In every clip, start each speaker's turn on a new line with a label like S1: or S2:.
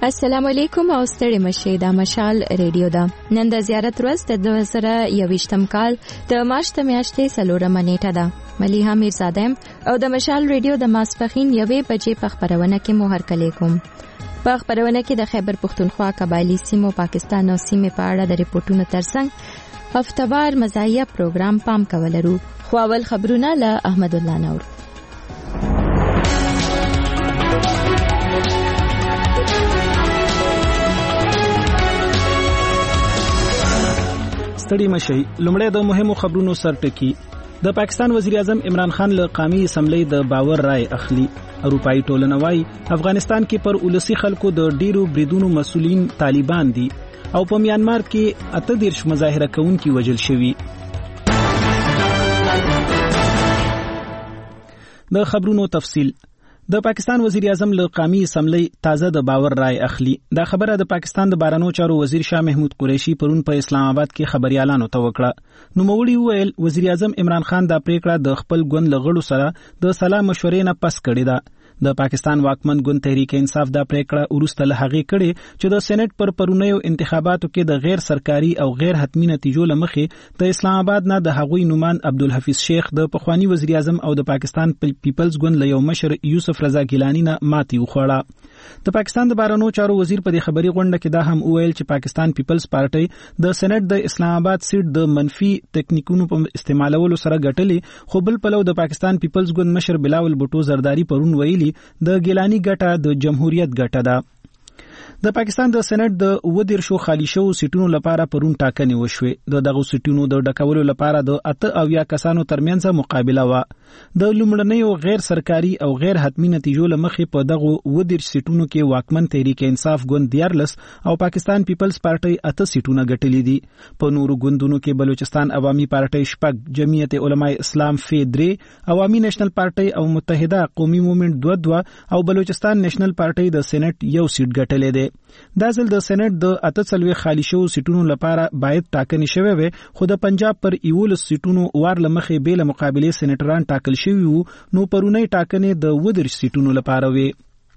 S1: السلام علیکم او ستړي مشه دا مشال ریډیو دا نن د زیارت ورځ د 2021م کال د مارچ د میاشتې 4مه نیټه ده. ملیحه میرزاده او د مشال ریډیو د ماسپخین 1 بجې په خبرونه کې مو هرکلی کوم. په خبرونه کې د خیبر پختونخوا قبایلی سیمو پاکستان او سیمې په اړه د ریپورتونو ترڅنګ هفتوار مزایه پروګرام پام کولرو. خو اول خبرونه له احمد الله نور.
S2: ستړي مشي لومړی د مهمو خبرونو سرټکی. د پاکستان وزیر اعظم عمران خان له قومي اسمبلی د باور رائے اخلي. اروپאי ټولنه وايي افغانستان کې پر ولسی خلکو د ډیرو بریدونو مسؤلین طالبان دي او په میانمار کې 38 مظاهره کوونکي وژل شوي. د خبرونو تفصیل. د پاکستان وزیر اعظم له قومي اسمبلی تازه د باور رائے اخلي. دا خبره د پاکستان د بهرنیو چارو وزیر شاه محمود قریشي پرون په اسلام آباد کې خبريالانو ته وکړه. نوموړي وویل وزیر اعظم عمران خان دا پریکړه د خپل ګوند لغړو سره د سلا مشورې نه پس کړې ده. د پاکستان واکمن ګوند تحریک انصاف دا پریکړه ورسته له هغې کړې چې د سېنات پر پرونیو انتخاباتو کې د غیر سرکاري او غیر حتمی نتیجو لمخې د اسلام آباد نه د هغوی نومان عبدالحفیظ شیخ د پخوانی وزیر اعظم او د پاکستان پیپلز ګوند له یو مشر یوسف رضا ګیلانی نه ماتي وخوړه. د پاکستان د بهرنیو چارو وزیر په دې خبري غونډه کې دا هم وویل چې پاکستان پیپلز پارټي د سېنات د اسلام آباد سیټ د منفي ټکنیکونو په استعمالولو سره ګټلې، خو بل پلو د پاکستان پیپلز ګوند مشر بلاول بوټو زرداری پرون ویلي د ګیلانی ګټه د جمهوریت ګټه ده. د پاکستان د سېنات د 19 خالي شو سیټونو لپاره پرون ټاکنې وشوې. دغه سیټونو د ډکولو لپاره د 8 کسانو ترمنځ مقابله و. د لومړنیو غیر سرکاري او غیر حتمی نتیجو لمخې په دغه 19 سیټونو کې واکمن تحریک انصاف ګوند 14 او پاکستان پیپلز پارټي 8 سیټونه ګټلې دي. په نورو ګوندونو کې بلوچستان عوامي پارټي 6، جمعیت علماء اسلام فی 3، عوامي نېشنل پارټي او متحده قومي موومېنټ 2 او بلوچستان نېشنل پارټي د سېنات یو سیټ ګټلې ده. دا ځل د سېنات د 48 خالي شو سیټونو لپاره باید ټاکنې شوې وي، خو د پنجاب پر 11 سیټونو وار لمخې بیل مقابله سېنټران ټاکل شوي وو، نو پرونی ټاکنې د 19 سیټونو لپاره وي.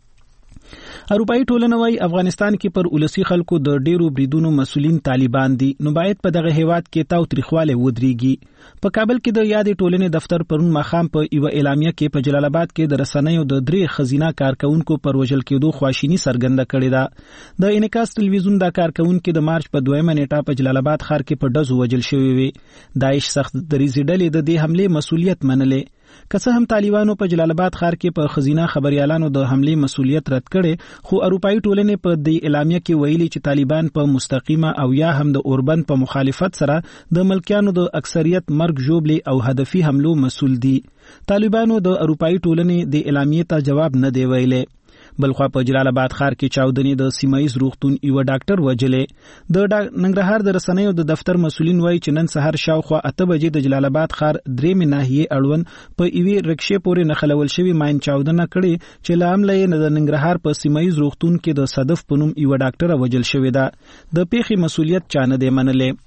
S2: اروپאי ټولنه وايي افغانستان کې پر ولسی خلکو د ډیرو بریدونو مسؤلین طالبان دي، نو باید په دغه هیواد کې تاوتریخواله ودرېږي. په کابل کې د یادې ټولنې دفتر پرون ماخام په یو اعلامیه کې په جلال آباد کې د رسنیو د 3 خزینه کارکونکو پر وژل کېدو خواشینی څرګنده کړې ده. د انعکاس ټلویزیون د کارکونکو د مارچ په 2مه نیټه په جلال آباد ښار کې په ډزو وژل شوی وي. داعش سخت دریځ ډلې د دې حمله مسؤلیت منلې. که څه هم طالبانو په جلال آباد ښار کې په خزینه خبريالانو د حمله مسؤلیت رد کړي، خو اروپאי ټولنې په دې اعلامیه کې ویلي چې طالبان په مستقیمه او یا هم د اوربند په مخالفت سره د ملکیانو د اکثریت مرګ ژوبلې او هدفي حملو مسؤل دي. طالبانو د اروپאי ټولنې د اعلامیې ته جواب نه دی ویلي. بلخوا په جلال آباد ښار کې چاودنې د سیمایي روغتون یو ډاکټر وجلې. د ننګرهار د رسنیو د دفتر مسؤلین وایي چې نن سحر شاوخوا 8 بجې د جلال آباد ښار 3 ناحیه اړوند په ایوي رکشې پورې نخلول شوی ماین چاودنه کړي چې لامل یې د ننګرهار په سیمایي روغتون کې د صدف پنوم یو ډاکټر وجل شوی ده. د پیښې مسؤلیت چانه دی منلې.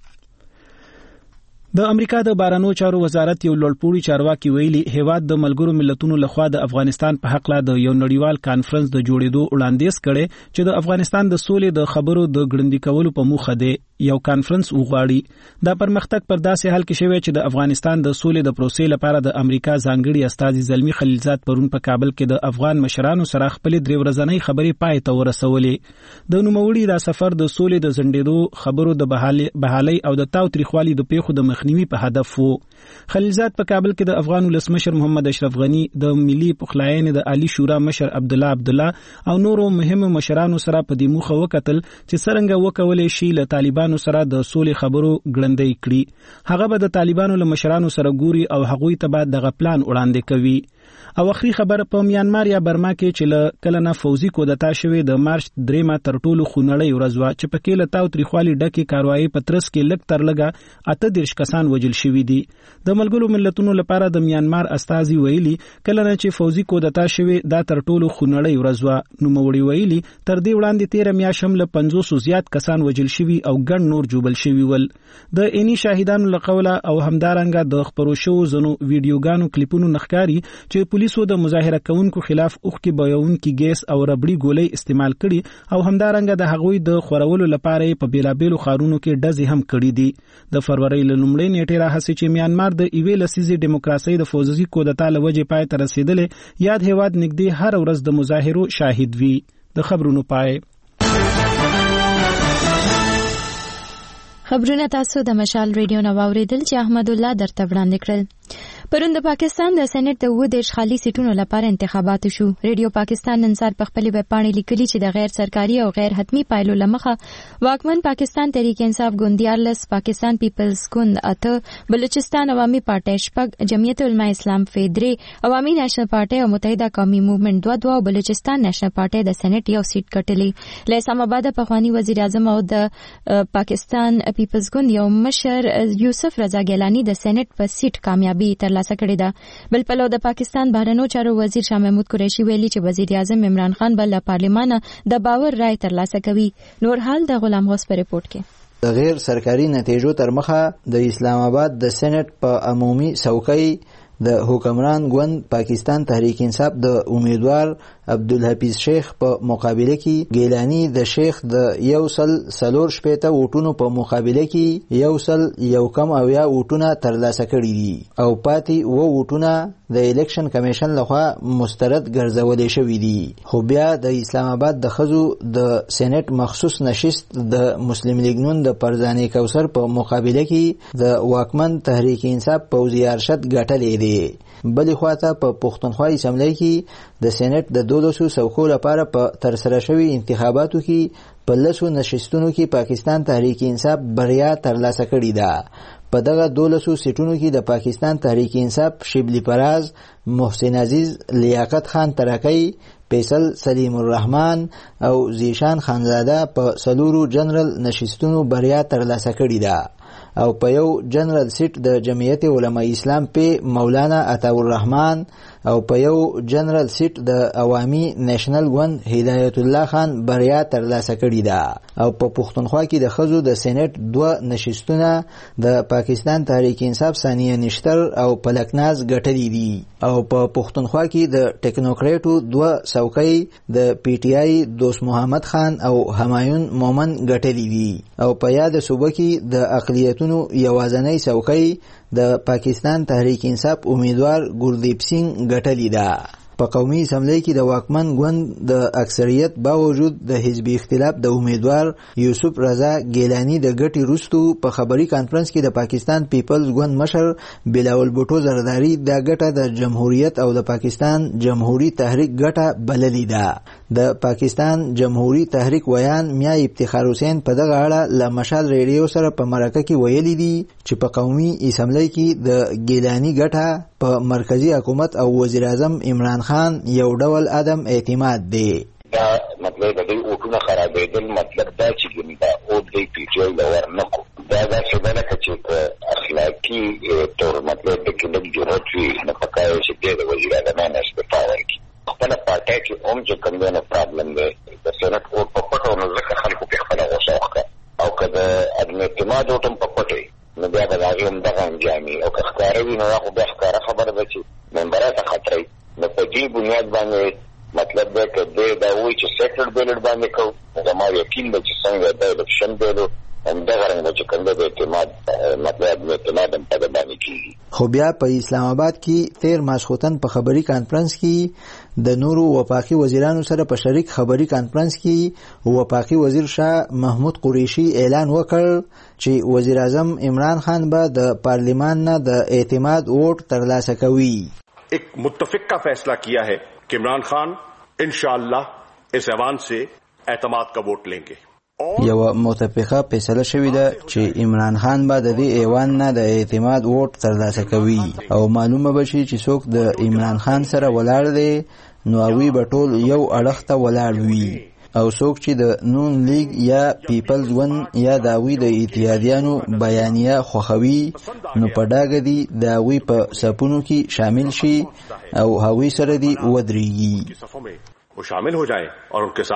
S2: د امریکا د بهرنیو چارو وزارت یو لوړپوړي چارواکي ویلي هیواد د ملګرو ملتونو لخوا د افغانستان په حق لا د یو نړیوال کانفرنس د جوړېدو وړاندیز کړي چې د افغانستان د سولې د خبرو د ګړندې کولو په موخه دی یو کانفرنس وغواړي. دا پرمختګ پر داسې حال کې شوی چې د افغانستان د سولې د پروسې لپاره د امریکا ځانګړي استازي زلمی خلیلزاد پرون په کابل کې د افغان مشرانو سره خپل 3 ورځنۍ خبرې پای ته ورسولې. د نوموړي دا سفر د سولې د زندېدو خبرو د بحالي او د تاوتریخوالي د پیښو د مخنیوي په هدف وو. خلیلزاد په کابل کې د افغان ولسمشر محمد اشرف غنی، د ملي پخلاینې د عالی شورا مشر عبدالله او نورو مهمو مشرانو سره په دې موخه وکتل چې څنګه وکولای شي له طالبانو سره د سولې خبرو ګړندۍ کړي. هغه به د طالبانو له مشرانو سره ګوري او هغوی ته به دغه پلان وړاندې کوي. او اخري خبر په میانمار یا برما کې چې کله نه فوزي کودتا شوې د مارچ 3 تر ټولو خونړۍ ورځ وا چې پکې له تاوتریخوالي ډکه کاروایی پترس کې لګ تر لګه 38 کسان وژل شوي دي. د ملګرو ملتونو لپاره د میانمار استازي ویلي کله نه چې فوزي کودتا شوې دا تر ټولو خونړۍ ورځ وا. نو موړي ویلي تر دې وړاندې 13 میاشم له 500 زیات کسان وژل شوي او ګڼ نور جوبل شوي ول. د اني شاهدانو لقوله او همدارنګه د خبرو شو زنو ویډیوګانو کلیپونو نخکاری چې پولیسو د مظاهره کوونکو خلاف اوښکې بهوونکي ګیس او ربړي ګولۍ استعمال کړي او همدارنګه د هغوی د خورولو لپاره په بیلابیلو ښارونو کې ډزې هم کړي دي. د فروری له لومړۍ نیټې راهیسې چې میانمار د یوې لسیزې دیموکراسۍ د فوزي کودتا له وجې پای ته رسېدلې، یاد هیواد نږدې هر ورځ د مظاهرو شاهد وي. د خبرونو پای.
S1: خبرونه تاسو د مشال ریډیو نو واوریدل چې احمد الله درته وړاندې کړل. پرون د پاکستان د سېنات د 10 خالي سیټونو لپاره انتخابات شو. ریډیو پاکستان نن سهار په خپل ویب پاڼې لیکلي چې د غیر سرکاري او غیر حتمی پایلو لمخه واکمن پاکستان تحریک انصاف ګوند 14، پاکستان پیپلز ګوند 8، بلوچستان عوامي پارټي 8، جمعیت علماء اسلام فیدري، عوامي نېشنل پارټي او متحده قومي موومېنټ 2 او بلوچستان نېشنل پارټي د سېنات یو سیټ ګټلې. له اسلام آباد پخوانی وزیر اعظم او د پاکستان پیپلز ګوند یو مشر یوسف رضا ګیلانی د سېنات په سیټ کامیابی ترلاسه کړې ده. بل پلو د پاکستان بهرنیو چارو وزیر شاه محمود قریشي ویلي چې وزیر اعظم عمران خان بل پارلیمان د باور رائے ترلاسه کوي. نور حال د غلام غوث په ریپورت کې.
S3: د غیر سرکاري نتیجو تر مخه د اسلام آباد د سېنات په عمومي څوکۍ د حکمران ګوند پاکستان تحریک انصاف د امیدوار عبدالحفیظ شیخ په مقابله کې ګیلانی د شیخ د 140 ووټونو په مقابله کې 101 ووټونه ترلاسه کړي دي او پاتې 2 ووټونه د الیکشن کمیشن لخوا مسترد ګرځولې شوي دي. خو بیا د اسلام آباد د خزو د سېنات مخصوص نشست د مسلم لیگ نون د پرزانې کوثر په مقابله کې د واکمن تحریک انصاف پوځي ارشد ګټلې دي. بلې خواته په پښتونخوا اسمبلی کې د سېنات د 12 څوکو لپاره په ترسره شوي انتخاباتو کې په 10 نشستونو کې پاکستان تحریک انصاف بریا ترلاسه کړې ده. په دغه 12 سیټونو کې د پاکستان تحریک انصاف شبلی پراز، محسن عزیز، لیاقت خان ترکی، فیصل سلیم الرحمن او زیشان خانزاده په 4 جنرال نشستونو بریا ترلاسه کړې ده او په یو جنرال سیټ د جمعیت علماء اسلام په مولانا عطا الرحمن او په یو جنرال سیټ د عوامي نېشنل ګوند هدایت الله خان بریا ترلاسه کړې ده او په پښتونخوا کې د خزو د سېنات 2 نشستونه د پاکستان تحریک انصاف ثانیه نشتر او پلکناز ګټلې دي او په پښتونخوا کې د ټیکنوکریټو 2 څوکۍ د پی ټی آی دوست محمد خان او همایون مومن ګټلې دي او په یاد صوبه کې د اقلیتونو یوازنۍ څوکۍ د پاکستان تحریک انصاف امیدوار ګوردیپ سنگ ګټلې ده. په قومي اسمبلی کې د واکمن ګوند د اکثریت باوجود د حزبي اختلاف د امیدوار یوسف رضا ګیلانی د ګټې وروستو په خبري کانفرنس کې د پاکستان پیپلز ګوند مشر بلاول بوټو زرداری د ګټه د جمهوریت او د پاکستان جمهوریت تحریک ګټه بللې ده. د پاکستان جمهوریت تحریک ویان میا افتخار حسین په دغه اړه له مشال ریډیو سره په مرکه کې ویلي دي چې په قومي اسمبلی کې د ګیلانی ګټه په مرکزی حکومت او وزیر اعظم عمران خان یو ډول عدم اعتماد دی.
S4: دا مطلب د اوټونو خرابېدل مطلب دا چې ګندا او د پیټیو لور نه کو دا څه بل چې اخلاقی تور مطلب د کله جوړت وي نه پکایو چې د وزیر اعظم نه استعفا ورکړي. خپل پارټي کې هم چې کوم نه پرابلم دی د سېنات او په پټو نو ځکه خلکو په خپل غوښه او کله عدم اعتماد او تم په پټي نو بیا به هغه هم دغه انجامي او که ښکاروي نو هغه بیا ښکاره خبره ده چې ممبرات خطرې نو په دې بنیاد باندې مطلب دا چې دا وایي چې سیکټر بیلډ باندې کو زما یقین ده چې څنګه د الیکشن بیلو هم دغه رنګ چې کوم د اعتماد مطلب اعتماد هم په باندې کیږي.
S3: خو بیا په اسلام آباد کې 13 ماسخوتن په خبري کانفرنس کې د نورو وفاقي وزیرانو سره په شریک خبري کانفرنس کې وفاقي وزیر شاه محمود قریشي اعلان وکړ چې وزیر اعظم عمران خان به د پارلیمان نه د اعتماد ووټ ترلاسه کوي.
S5: ایک متفق کا فیصلہ کیا ہے کہ عمران خان انشاءاللہ اس ایوان سے اعتماد کا ووٹ لیں گے.
S3: یو متفقه فیصله شوې ده چې عمران خان به د دې ایوان نه د اعتماد ووټ ترلاسه کوي او معلومه بشي چې څوک د عمران خان سره ولاړ دی نو هغوی به ټول یو اړخ ته ولاړ وي او څوک چې د نون لیگ یا پیپلز ګوند یا د هغوی د اتحادیانو بیانیه خوښوي نو په ډاګه دي د هغوی په صفونو کې شامل شي او هغوی سره دي ودرېږي.
S5: वो शामिल हो जाएं और उनके साथ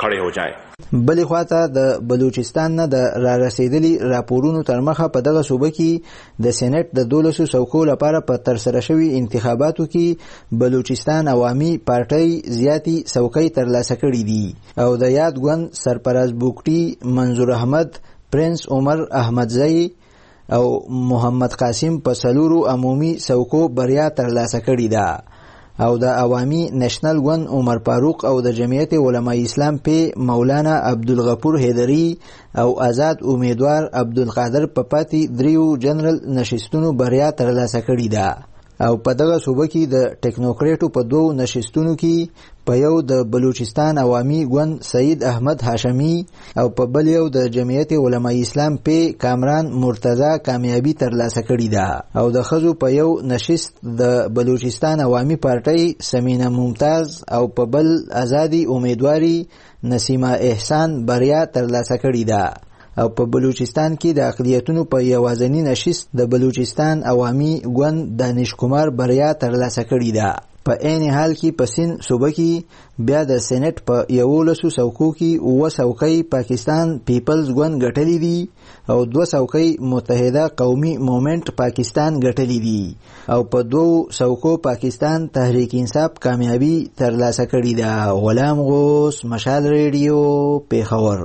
S5: खड़े हो जाएं।
S3: بلې خواته د بلوچستان نه د را رسیدلي راپورونو تر مخه په دغه صوبه کې د سېنات د 12 څوکو لپاره په ترسره شوي انتخاباتو کې بلوچستان عوامي پارټۍ زیاتي څوکۍ ترلاسه کړې دي او د یاد ګوند سرپرست بوکټي منظور احمد پرنس عمر احمدزئی او محمد قاسم په څلورو عمومي څوکو بریا ترلاسه کړې ده او د عوامي نېشنل ګوند عمر فاروق او د جمعیت علماء اسلام په مولانا عبدالغفور حیدری او آزاد امیدوار عبدالقادر په پاتې دریو جنرال نشستونو بریا ترلاسه کړې ده او په دغه صوبه کې د ټیکنوکریټو په دوو نشستونو کې په یو د بلوچستان عوامي ګوند سید احمد هاشمی او په بل یو د جمعیت علماء اسلام په کامران مرتضی کامیابی ترلاسه کړې ده او د ښځو په یو نشست د بلوچستان عوامي پارټۍ سمینه ممتاز او په بل آزادی امیدواری نسیمه احسان بریا ترلاسه کړې ده او په بلوچستان کې د اقلیتونو په یوازینی نشست د بلوچستان عوامي ګوند دانش کمار بریا ترلاسه کړې ده په عین حال کې په سین صوبه کې بیا د سېنات په 11 څوکو کې 9 څوکۍ پاکستان پیپلز ګوند ګټلې دي او 2 څوکۍ متحده قومي موومېنټ پاکستان ګټلې دي او په 2 څوکو پاکستان تحریک انصاف کامیابی ترلاسه کړې ده. غلام غوث، مشال ریډیو، پیښور.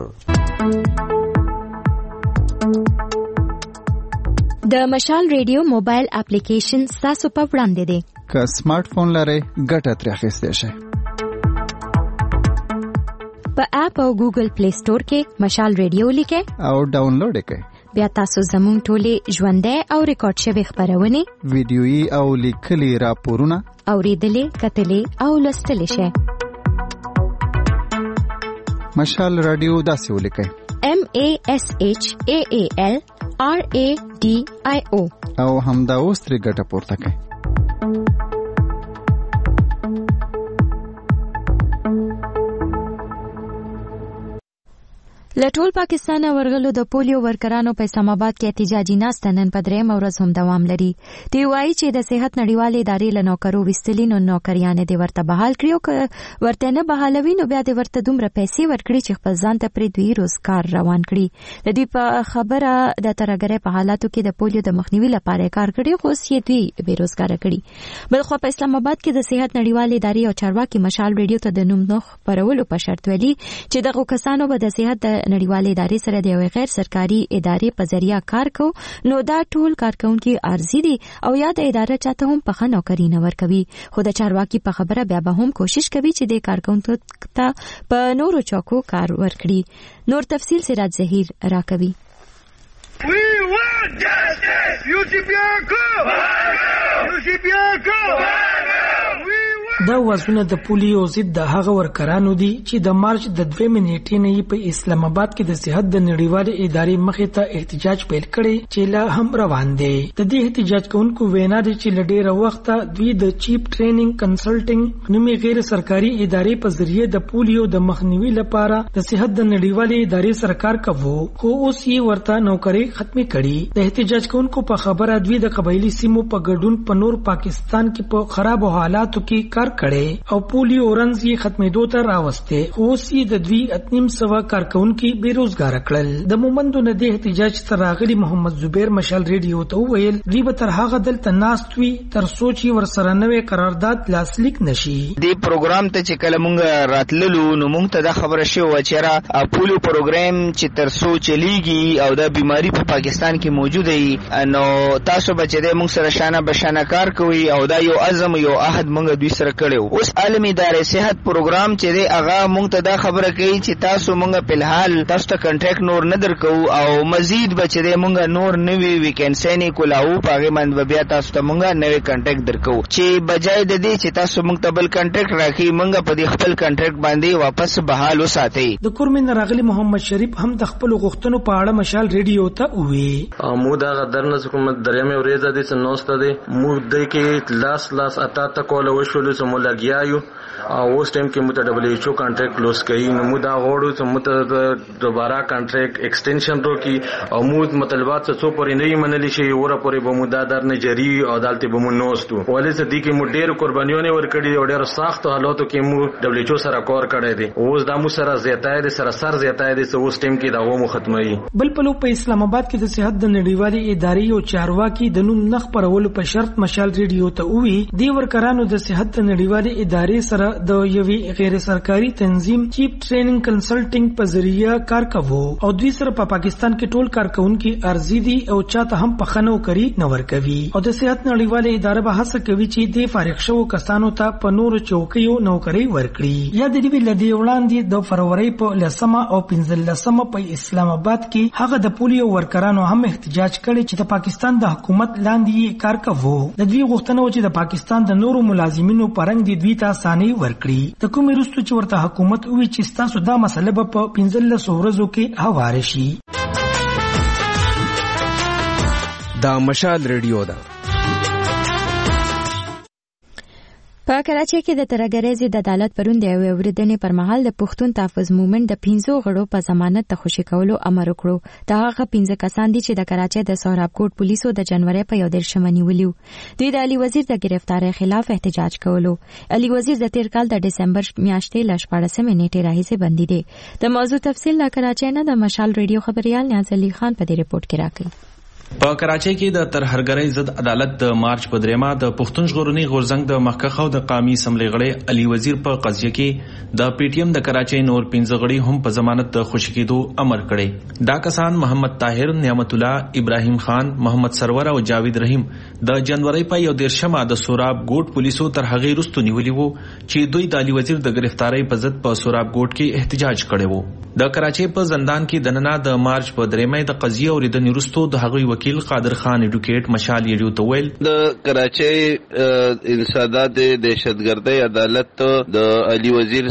S1: د مشال ریډیو موبایل اپلیکیشن تاسو په وړاندې دی.
S6: که سمارټ فون لرئ ګټه ترې اخیستی شئ.
S1: په اپ او ګوګل پلی سٹور کې مشال ریډیو لیکئ
S6: او ډاونلوډ یې کړئ.
S1: بیا تاسو زموږ ټولې ژوندۍ او ریکارډ شوي خپرونې،
S6: ویډیويي او لیکلي راپورونه
S1: اورېدلې، کتلې او لوستلی شئ.
S6: مشال رادیو داسې ولیکئ: MASHAAL RADIO او همدا اوس ترې ګټه پورته کړئ.
S1: لټول پاکستان ورغلو د پولیو ورکرانو په اسلام آباد کې احتجاجي ناسته نن په درېیم ورځ هم دوام لري. دی وایي چې د صحت نړیوالې ادارې له نوکرو ویستلي نو نوکریانې دې ورته بحال کړي او که ورته نه بحالوي نو بیا دې ورته دومره پیسې ورکړي چې خپل ځان ته پرې دوی روزګار روان کړي. د دوی په خبره د ترهګرۍ په حالاتو کې د پولیو د مخنیوي لپاره کار کړي خو اوس یې دوی بېروزګاره کړي. بلخوا په اسلام آباد کې د صحت نړیوالې ادارې او چارواکي مشال ریډیو ته د نوم نه خپرولو په شرط ویلي چې دغه کسانو به د صحت نړیوالې ادارې سره د یوې غیر سرکاري ادارې په ذریعہ کار کو نو دا ټول کارکونکي عارضي دي او یا د اداره چاته هم په نوکری نه ورکوي. خو د چارواکي په خبره بیا به هم کوشش کوي چې د کارکونکو ته په نورو چوکو کار ورکړي. نور تفصیل سراج ظهیر راکوي.
S7: We want justice!
S8: دا وازونه د پولیو ضد د هغه ورکرانو دي چې د مارچ د 2 نیټې نه په اسلام آباد کې د صحت د نړیوالې ادارې مخې ته احتجاج پیل کړي چې لا هم روان دي. د دې احتجاج کوونکو وینا دي چې لډېره وخت دوی د چیپ ټریننګ کنسلټینګ نومي غیر سرکاري ادارې په ذریعہ د پولیو د مخنیوي لپاره د صحت د نړیوالې ادارې سره کار کوي خو اوس یې ورته نوکری ختمي کړي. د احتجاج کوونکو په خبره دوی د قبایلی سیمو په ګډون په نور پاکستان کې په خراب حالاتو کې کار کړي او پولیو رنز یې ختمېدو ته راوسته. اوس یې د دوی 800 کارکونکي بیروزګار کړل. د مومندو نه د احتجاج تر راغلي محمد زبیر مشال ریډیو ته وویل دوی به تر هغه دلته ناست وي تر سوچ یې ورسره نوې قرارداد لاسلیک نشي.
S9: د پروګرام ته چې کله مونږ راتللو نو مونږ ته دا خبره شوه چې را پولیو پروګرام چې تر سو چلیږي او دا بیماری په پاکستان کې موجوده وي نو تاسو به چې مونږ سره شانه بشانه کار کوي او دا یو عزم یو عهد مونږ دوی سره کړو. اوس عالمي ادارې صحت پروګرام چې دی هغه مونږ ته دا خبره کوي چې تاسو مونږ په الحال تاسو ته کنټریکټ نور نه درکو او مزید به چې دی مونږ نور نوي ویکینسي نه کولاو پاغه مند بیا تاسو ته مونږ نوي کنټریکټ درکو چې بجای د دې چې تاسو مونږ ته بل کنټریکټ راکړي مونږ په دې خپل کنټریکټ باندې واپس بحال وساتئ.
S8: د کورمن راغلي محمد شریف هم د خپل غوښتنو په اړه مشال ریډیو ته وویل
S10: مو دا درنه کوم درېمه ورځ د سنوسته دي مو د کې لاس اتا تا کول وشول سمو لګیایو اوس ټیم کې مت WHO کانټریکټ کلوز کړي نو موږ دا غواړو چې موږ دوباره کانټریکټ ایکسټنشن وکړي او موږ مطالبات څو پورې نه منلي شي اوره پورې به موږ دا در نه جری او عدالت به موږ نوستو ولې چې دې کې موږ ډېر قربانيونه ورکړي او ډېر سخت حالاتو کې موږ WHO سره کار کړی دی اوس دا موږ سره زیاتای دي سره سر زیاتای دي اوس ټیم کې دا و مو ختمي
S8: بل په په اسلام آباد کې د صحت د نړیوالې ادارې او چارواکي د نوم نخ پرولو په شرط مشال ریډیو ته وی دی ورکرانو د صحت د نړیوالې ادارې سره د یوې غیر سرکاري تنظیم چیپ ټریننګ کنسلټینګ په ذریعہ کار کوو او دوی سره په پاکستان کې ټول کارکونکو ارزي دي او چاته هم پخنو کوي نه ور کوي او د صحت نړیوالې ادارې به هڅه کوي چې د فارغ شو کسانو ته په نور چوکیو نوکری ورکړي یا د دې لدی وړاندې د فروری په لسمه او 15مه په اسلام آباد کې هغه د پولیو ورکرانو هم احتجاج کړي چې د پاکستان د حکومت لاندې کار کوي د دوی غوښتنه و چې د پاکستان د نورو ملازمینو پرنګ د دوی ته اساني ورکړي د کومې رستو چې ورته حکومت وی چې تاسو دا مسله په 15 ورځو کې هواره شي
S11: دا مشال ریډیو ده
S1: په کراچۍ کې د ترهګرۍ ضد عدالت پرون د یوې اورېدنې پر مهال د پښتون تحفظ مومنټ د 15 غړو په ضمانت ته خوشي کولو امر وکړو دا هغه 15 کسان دي چې د کراچۍ د سهراب کوټ پولیسو د جنوري په 11 نیولیو دوی د علي وزیر د گرفتاری خلاف احتجاج کولو علي وزیر د تیر کال د دسمبر میاشتې ل 14 نیټې راهیسې بندي دي د موضوع تفصیل له کراچۍ نه د مشال ریډیو خبريال نیاز علي خان په دې رپورت کې راکړي
S12: په کراچۍ کې د ترهګرۍ ضد عدالت د مارچ په دریمه د پښتون ژغورني غورځنګ د مخکخ او د قومي اسمبلی غړي علي وزیر په قضیه کې د پی ټی ایم د کراچۍ نور 15 غړي هم په ضمانت د خوشی کېدو امر کړي دا کسان محمد طاهر نعمت الله ابراهیم خان محمد سرور او جاوید رحیم د جنوري په 11 د سوراب ګوټ پولیسو تر هغه رستو نیولي وو چې دوی د علي وزیر د گرفتاری په ضد په سوراب ګوټ کې احتجاج کړي وو د کراچۍ په زندان کې د نننه د مارچ په دریمه د قضیه اوریدنې وروسته د هغوی وکیل قادر خان ایډوکیټ مشال یډیو ته ویل
S13: د کراچۍ انسداد دهشتګردۍ عدالت د علي وزیر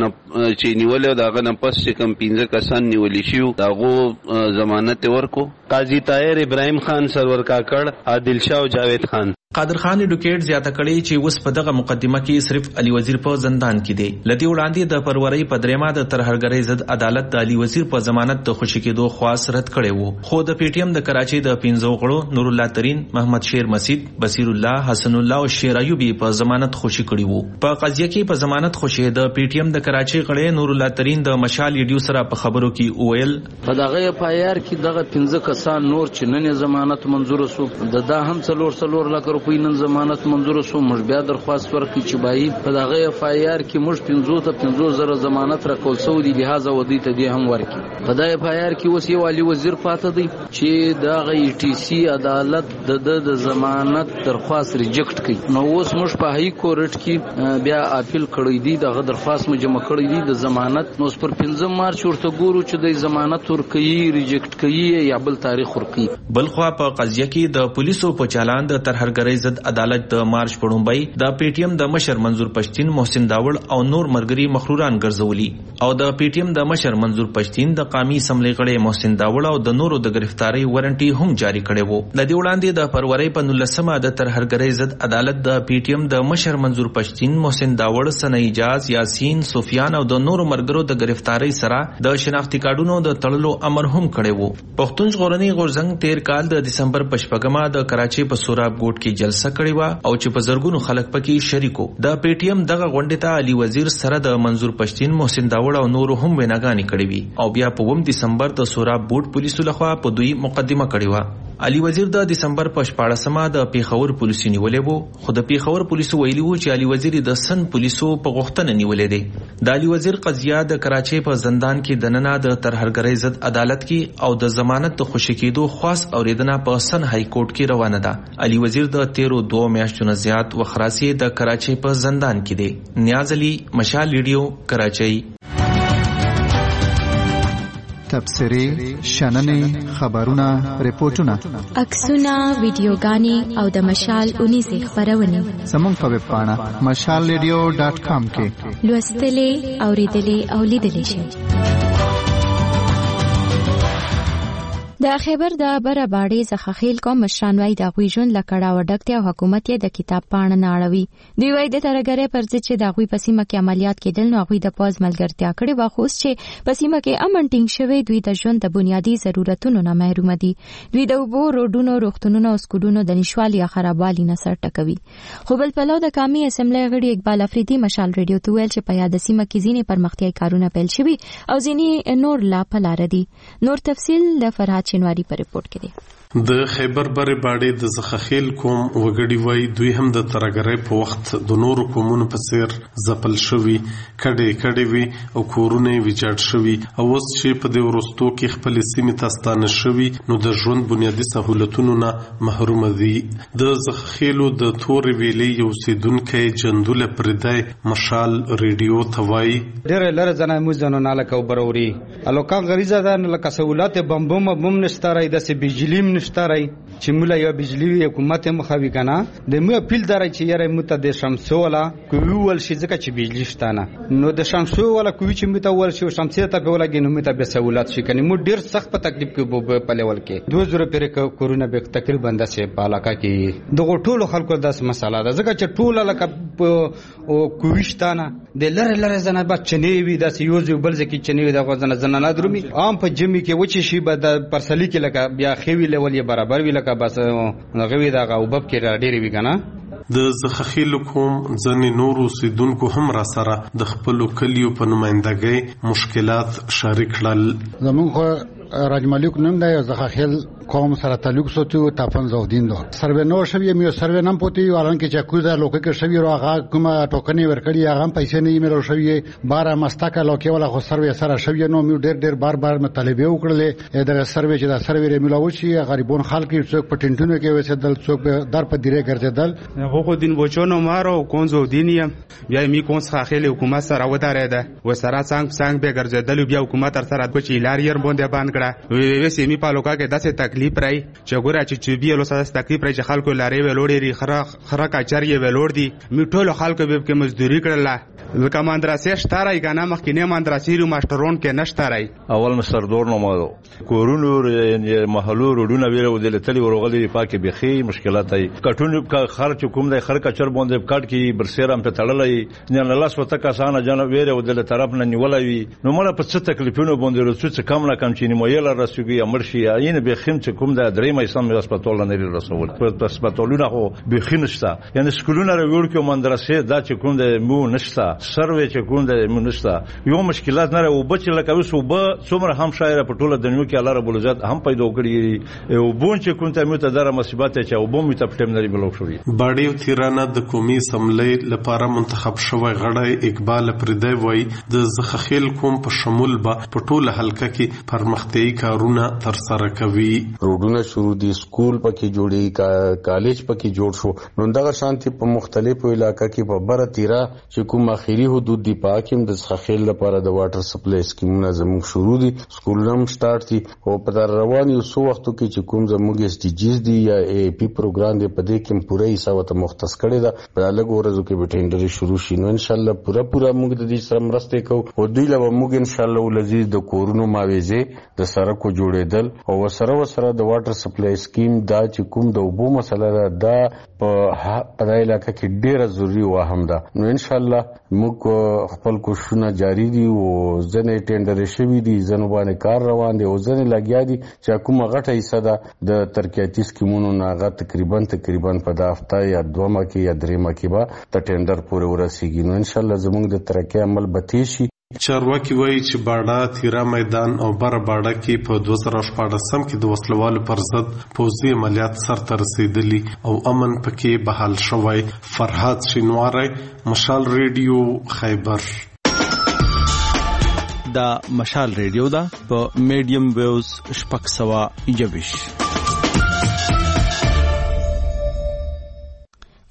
S13: چې نیول او دغه نه پس چې کم 15 کسان نیولې شو دغه ضمانت ورکو قاضي طاهر ابراهیم خان سرور کاکړ عادل شاه او جاوید خان
S12: قادر خان ایډوکیټ زیاته کړي چې اوس په دغه مقدمه کې صرف علي وزیر په زندان کې دی لدی وړاندې د فروری په دریمه د ترهګرۍ ضد عدالت د علي وزیر په ضمانت د خوشی کېدو خواست رد کړي وو خو د پی ټی ایم د کراچۍ د 15 غړو نور الله ترين محمد شیر مسید بصیر الله حسن الله او شیر ایوبی په ضمانت خوشی کړي وو په قضیه کې په ضمانت خوشی د پی ټی ایم د کراچۍ غړي نور الله ترين د مشال یډیو سره په خبرو کې وویل
S14: په دغه پایار کې دغه 15 کسان نور چې نن ضمانت منظور شو دا هم څلور لک روپۍ نن ضمانت منظور شو موږ بیا درخواست ورکړو چې بای په دغه اف آی آر کې موږ 15,000 ضمانت راکول سو دي لہذا ودی ته دي هم ورکړي په دغه اف آی آر کې اوس یو علي وزیر پاتې دی چې دغه ای ټی سی عدالت د ضمانت درخواست ریجکټ کړي نو اوس موږ په هاي کورټ کې بیا اپیل کړی دی دغه درخواست مو جمع کړی دی د ضمانت نو پر 15 مارچ ورته ګورو چې د ضمانت ورکړي ریجکټ کړي یا بل تاریخ ورکړي
S12: بلخوا په قضیه کې د پولیسو په چالان د ترهګرۍ ضد عدالت د مارچ په لومړی د پی ټی ایم د مشر منظور پښتين محسن داوړ او نور مرګري مخروران ګرځولي او د پی ټی ایم د مشر منظور پښتين د قومي اسمبلی غړي محسن داوړ او د نورو د گرفتاری وارنټي هم جاری کړي وو د دې وړاندې د فروری په 19مه د ترهګرۍ ضد عدالت د پی ټی ایم د مشر منظور پښتين محسن داوړ سنه اجاز یاسین سفیان او د نورو مرګرو د گرفتاری سره د شناختی کارډونو د تړلو امر هم کړي وو پښتون ژغورني غورځنګ تیر کال د دسمبر په 8مه د کراچۍ په سوراب ګوټ کې جلسه کړې و او چې په زرګونو خلک پکې شریکو د پی ټی ایم دغه غونډه ته علي وزیر سره د منظور پښتين محسن داوړ او نورو هم ویناګانی کړې وي او بیا په 1 دسمبر د سوراب بوټ پولیسو لخوا په دوی مقدمه کړې و علي وزیر د دسمبر په 14مه د پیښور پولیسو نیولې وو خو د پیښور پولیسو ویلي وو چې علي وزیر د سن پولیسو په غوښتنه نیولې دي د علي وزیر قضیه د کراچۍ په زندان کې د نننه د ترهګرۍ ضد عدالت کې او د ضمانت د خوشی کېدو خاص اوریدنه په سن های کورټ کې روانه ده علي وزیر د 13 میاشتو نه زیات وخراسی د کراچۍ په زندان کې دی نیاز علي مشال ریډیو کراچۍ
S6: تبصری شننې خبرونه ریپورتونه
S1: عکسونه ویډیوګانې او د مشال 19 خبرونه
S6: زموږ په ویب پاڼه mashalradio.com کې
S1: لوستلې اوریدلې او لیدلې شئ د خیبر د بره باړې څخه خیل کوم مشران وای د غوي ژوند لکړه وډکته او حکومت یې د کتاب پاڼه نه اړوي دی وای د ترګره پر ضد چې د غوي پسیمه کې عملیات کېدل نو غوي د پوز ملګرتیا کړي واخوس چې پسیمه کې امن ټینګ شوی دوی د ژوند د بنیادی ضرورتونو نه محروم دي دوی د وبو روډونو روغتونونو او سکولونو د نشوالي یا خرابوالي نه سر ټکوي خو بل پلو د قومي اسمبلی غړي اقبال افریدي مشال ریډیو ته ویل چې په یاد سیمه کې ځینې پرمختیايي کارونه پیل شوي او ځینې نور لا پلار دي نور تفصیل د فرهاد شینواری په ریپورت کې دی
S15: د خیبر بره باړې د زخخیل کوم وګړي وای دوی هم د ترګرې په وخت د نورو قومونو په څیر ځپل شوي کډې وي او کورونه ویجاړ شوي او اوس چې په دې ورستو کې خپل سیمې تاستانه شوي نو د ژوند بنیادی سہولتونو نه محروم دي د زخخیلو د تور ویلې یو سیدونکو جندول پردای مشال ریډیو توای
S16: ډېر لره ځنه موزونو نه لکه وبروري الوکان غریزه ده لکه سہولت بم نشته د سي بجلی نشتاري چې مولا یو بجلی حکومت مخاوي کنه د مو اپیل داري چې یاره مت د شمسو ولا کوي ول شي ځکه چې بجلی شتانه نو د شمسو ولا کوي چې مت ول شي شمسي ته په ولا کې نو مت به سہولت شي کنه مو ډیر سخت په تکلیف کې په لیول کې 2000 پر کورونا به تقریبا د سه پالاکا کې د ټولو خلکو داس مسله ده ځکه چې ټول لکه او کوي شتانه د لره زنه با چنی وي د یوز بل ځکه چنی وي د غزنه زنه نادرمي عام په جمی کې وچی شي به د پرسلی کې لکه بیا خوي لیول یې برابر وی لکه بس غوي دا غوبب کې ډېری وی کنه
S15: د زخخیل کوم ځنې نورو سیدونکو هم را سره د خپل کلیو په نمائندګۍ مشکلات شریک کړل
S17: زموږ راجمالیک نوم دی زخخیل قوم سره تعلق ساتو تافن زودین دو سروې نو شوی میو سروې نام پوتي وران کې چې کوزه لوکه کې شوی راغه کومه ټوکنی ورکړي هغه پیسې نه ایمیل شوی 12 مستقه لوکه ولا خو سروې سره شوی نو میو ډېر بار مطالبه وکړلې دا سروې چې دا سروې میلاو شي غریبون خلک څوک په ټینټونو کې وسدل څوک در په ډیره ګرځیدل
S18: حقوق دین بوچونو مارو کونزو دینیا بیا می کونس خاخیل حکومت سره ودارېده و سره څنګه به ګرځیدل بیا حکومت تر سره کوچی لاریر باندې باندې کړه وی سیمي پالوکا کې داسې تکلیف راي چې ګوره چې بیا له سره تکلیف راي چې خلکو لارې ولوړي خره کاچر یې ولوړ دي میټول خلکو به کې مزدوري کړله لکه مدرسې شتارای کنه مخکې مدرسې رو ماسترون کې نشتارای
S19: اول مستردور نو مو کورونو محلو روډونه ویل ودل تلی ورغلي پاکه بخي مشکلات ای کټون خرچ کوم د خر کچر باندې کټ کې برسیرم په تړلې نه لاس وته کسانه جن ویل ودل طرف نه نیولای نو مله په څه تکلیفونو باندې رسوڅ کم نه کم چې نیمایل رسوږي امرشي عین بخیم چې کوم د درې مې سم هسپتال نه رسول په هسپتالونه خو بخینشتا یعنی سکولونه ویل کې مدرسې دا چې کوم د مو نشتا سروې چې کوم د مو نشتا یو مشکلات نه او بچ لکه وسو به څومره هم شاعر په ټوله دنیو کې الله رب العزت هم پیدا کړی او بون چې کوم ته مو ته دره مصیبت چې او بوم ته پټم نری بلوک شوی
S15: باډیو تیرانه د قومي اسمبلی لپاره منتخب شوی غړی اقبال پردای وای د زخخیل کوم په شمول به په ټوله حلقه کې پرمختیايي کارونه تر سره کوي
S20: روډونه شروع دي سکول پکې جوړي کالج پکې جوړ شو نو دغه شانتي په مختلفو علاقہ کې په بره تیرا چې کوم اخیری حدود دی پاکم د زخخیل لپاره د واټر سپلای سکیمونه زموږ شروع دي سکولونه سٹارټ دي او په در روان یو سو وختو کې چې کوم زموږ اس ډي جیز دی یا ای پی پروګرام دی په دې کې پوره حصہ وته مختص کړی دا په لږ ورځو کې به ټینډر شروع شي نو ان شاء الله پوره موږ د دې سره مرسته کوو او دوی له موږ ان شاء الله ولزي د کورونو ماويزه د سړکو جوړېدل او سره د واټر سپلای سکیم دا چې کوم د اوبو مسله ده په پدای علاقه کې ډیره ضروری و هم ده نو ان شاء الله موږ خپل کوششونه جاری دي او ځنې ټینډر شوی دي ځنه باندې کار روان دي او ځنه لګیا دي چې کومه غټه حصہ ده د ترقیاتي سکیمونو نه تقریبا په د هفته یا دومه کې یا دریمه کې به د ټینډر پورې ورسیږي نو ان شاء الله زموږ د ترقی عمل به تیز شي
S15: چارواکي وایي چې باډا تیرا میدان او بره باډا کې په 2014 کې د وسلوالو پر ضد پوځي عملیات سرته رسیدلي او امن پکې بحال شوی فرهاد شینواری مشال ریډیو خیبر
S2: دا مشال ریډیو دا په میډیم ویوز شپږ سوه 21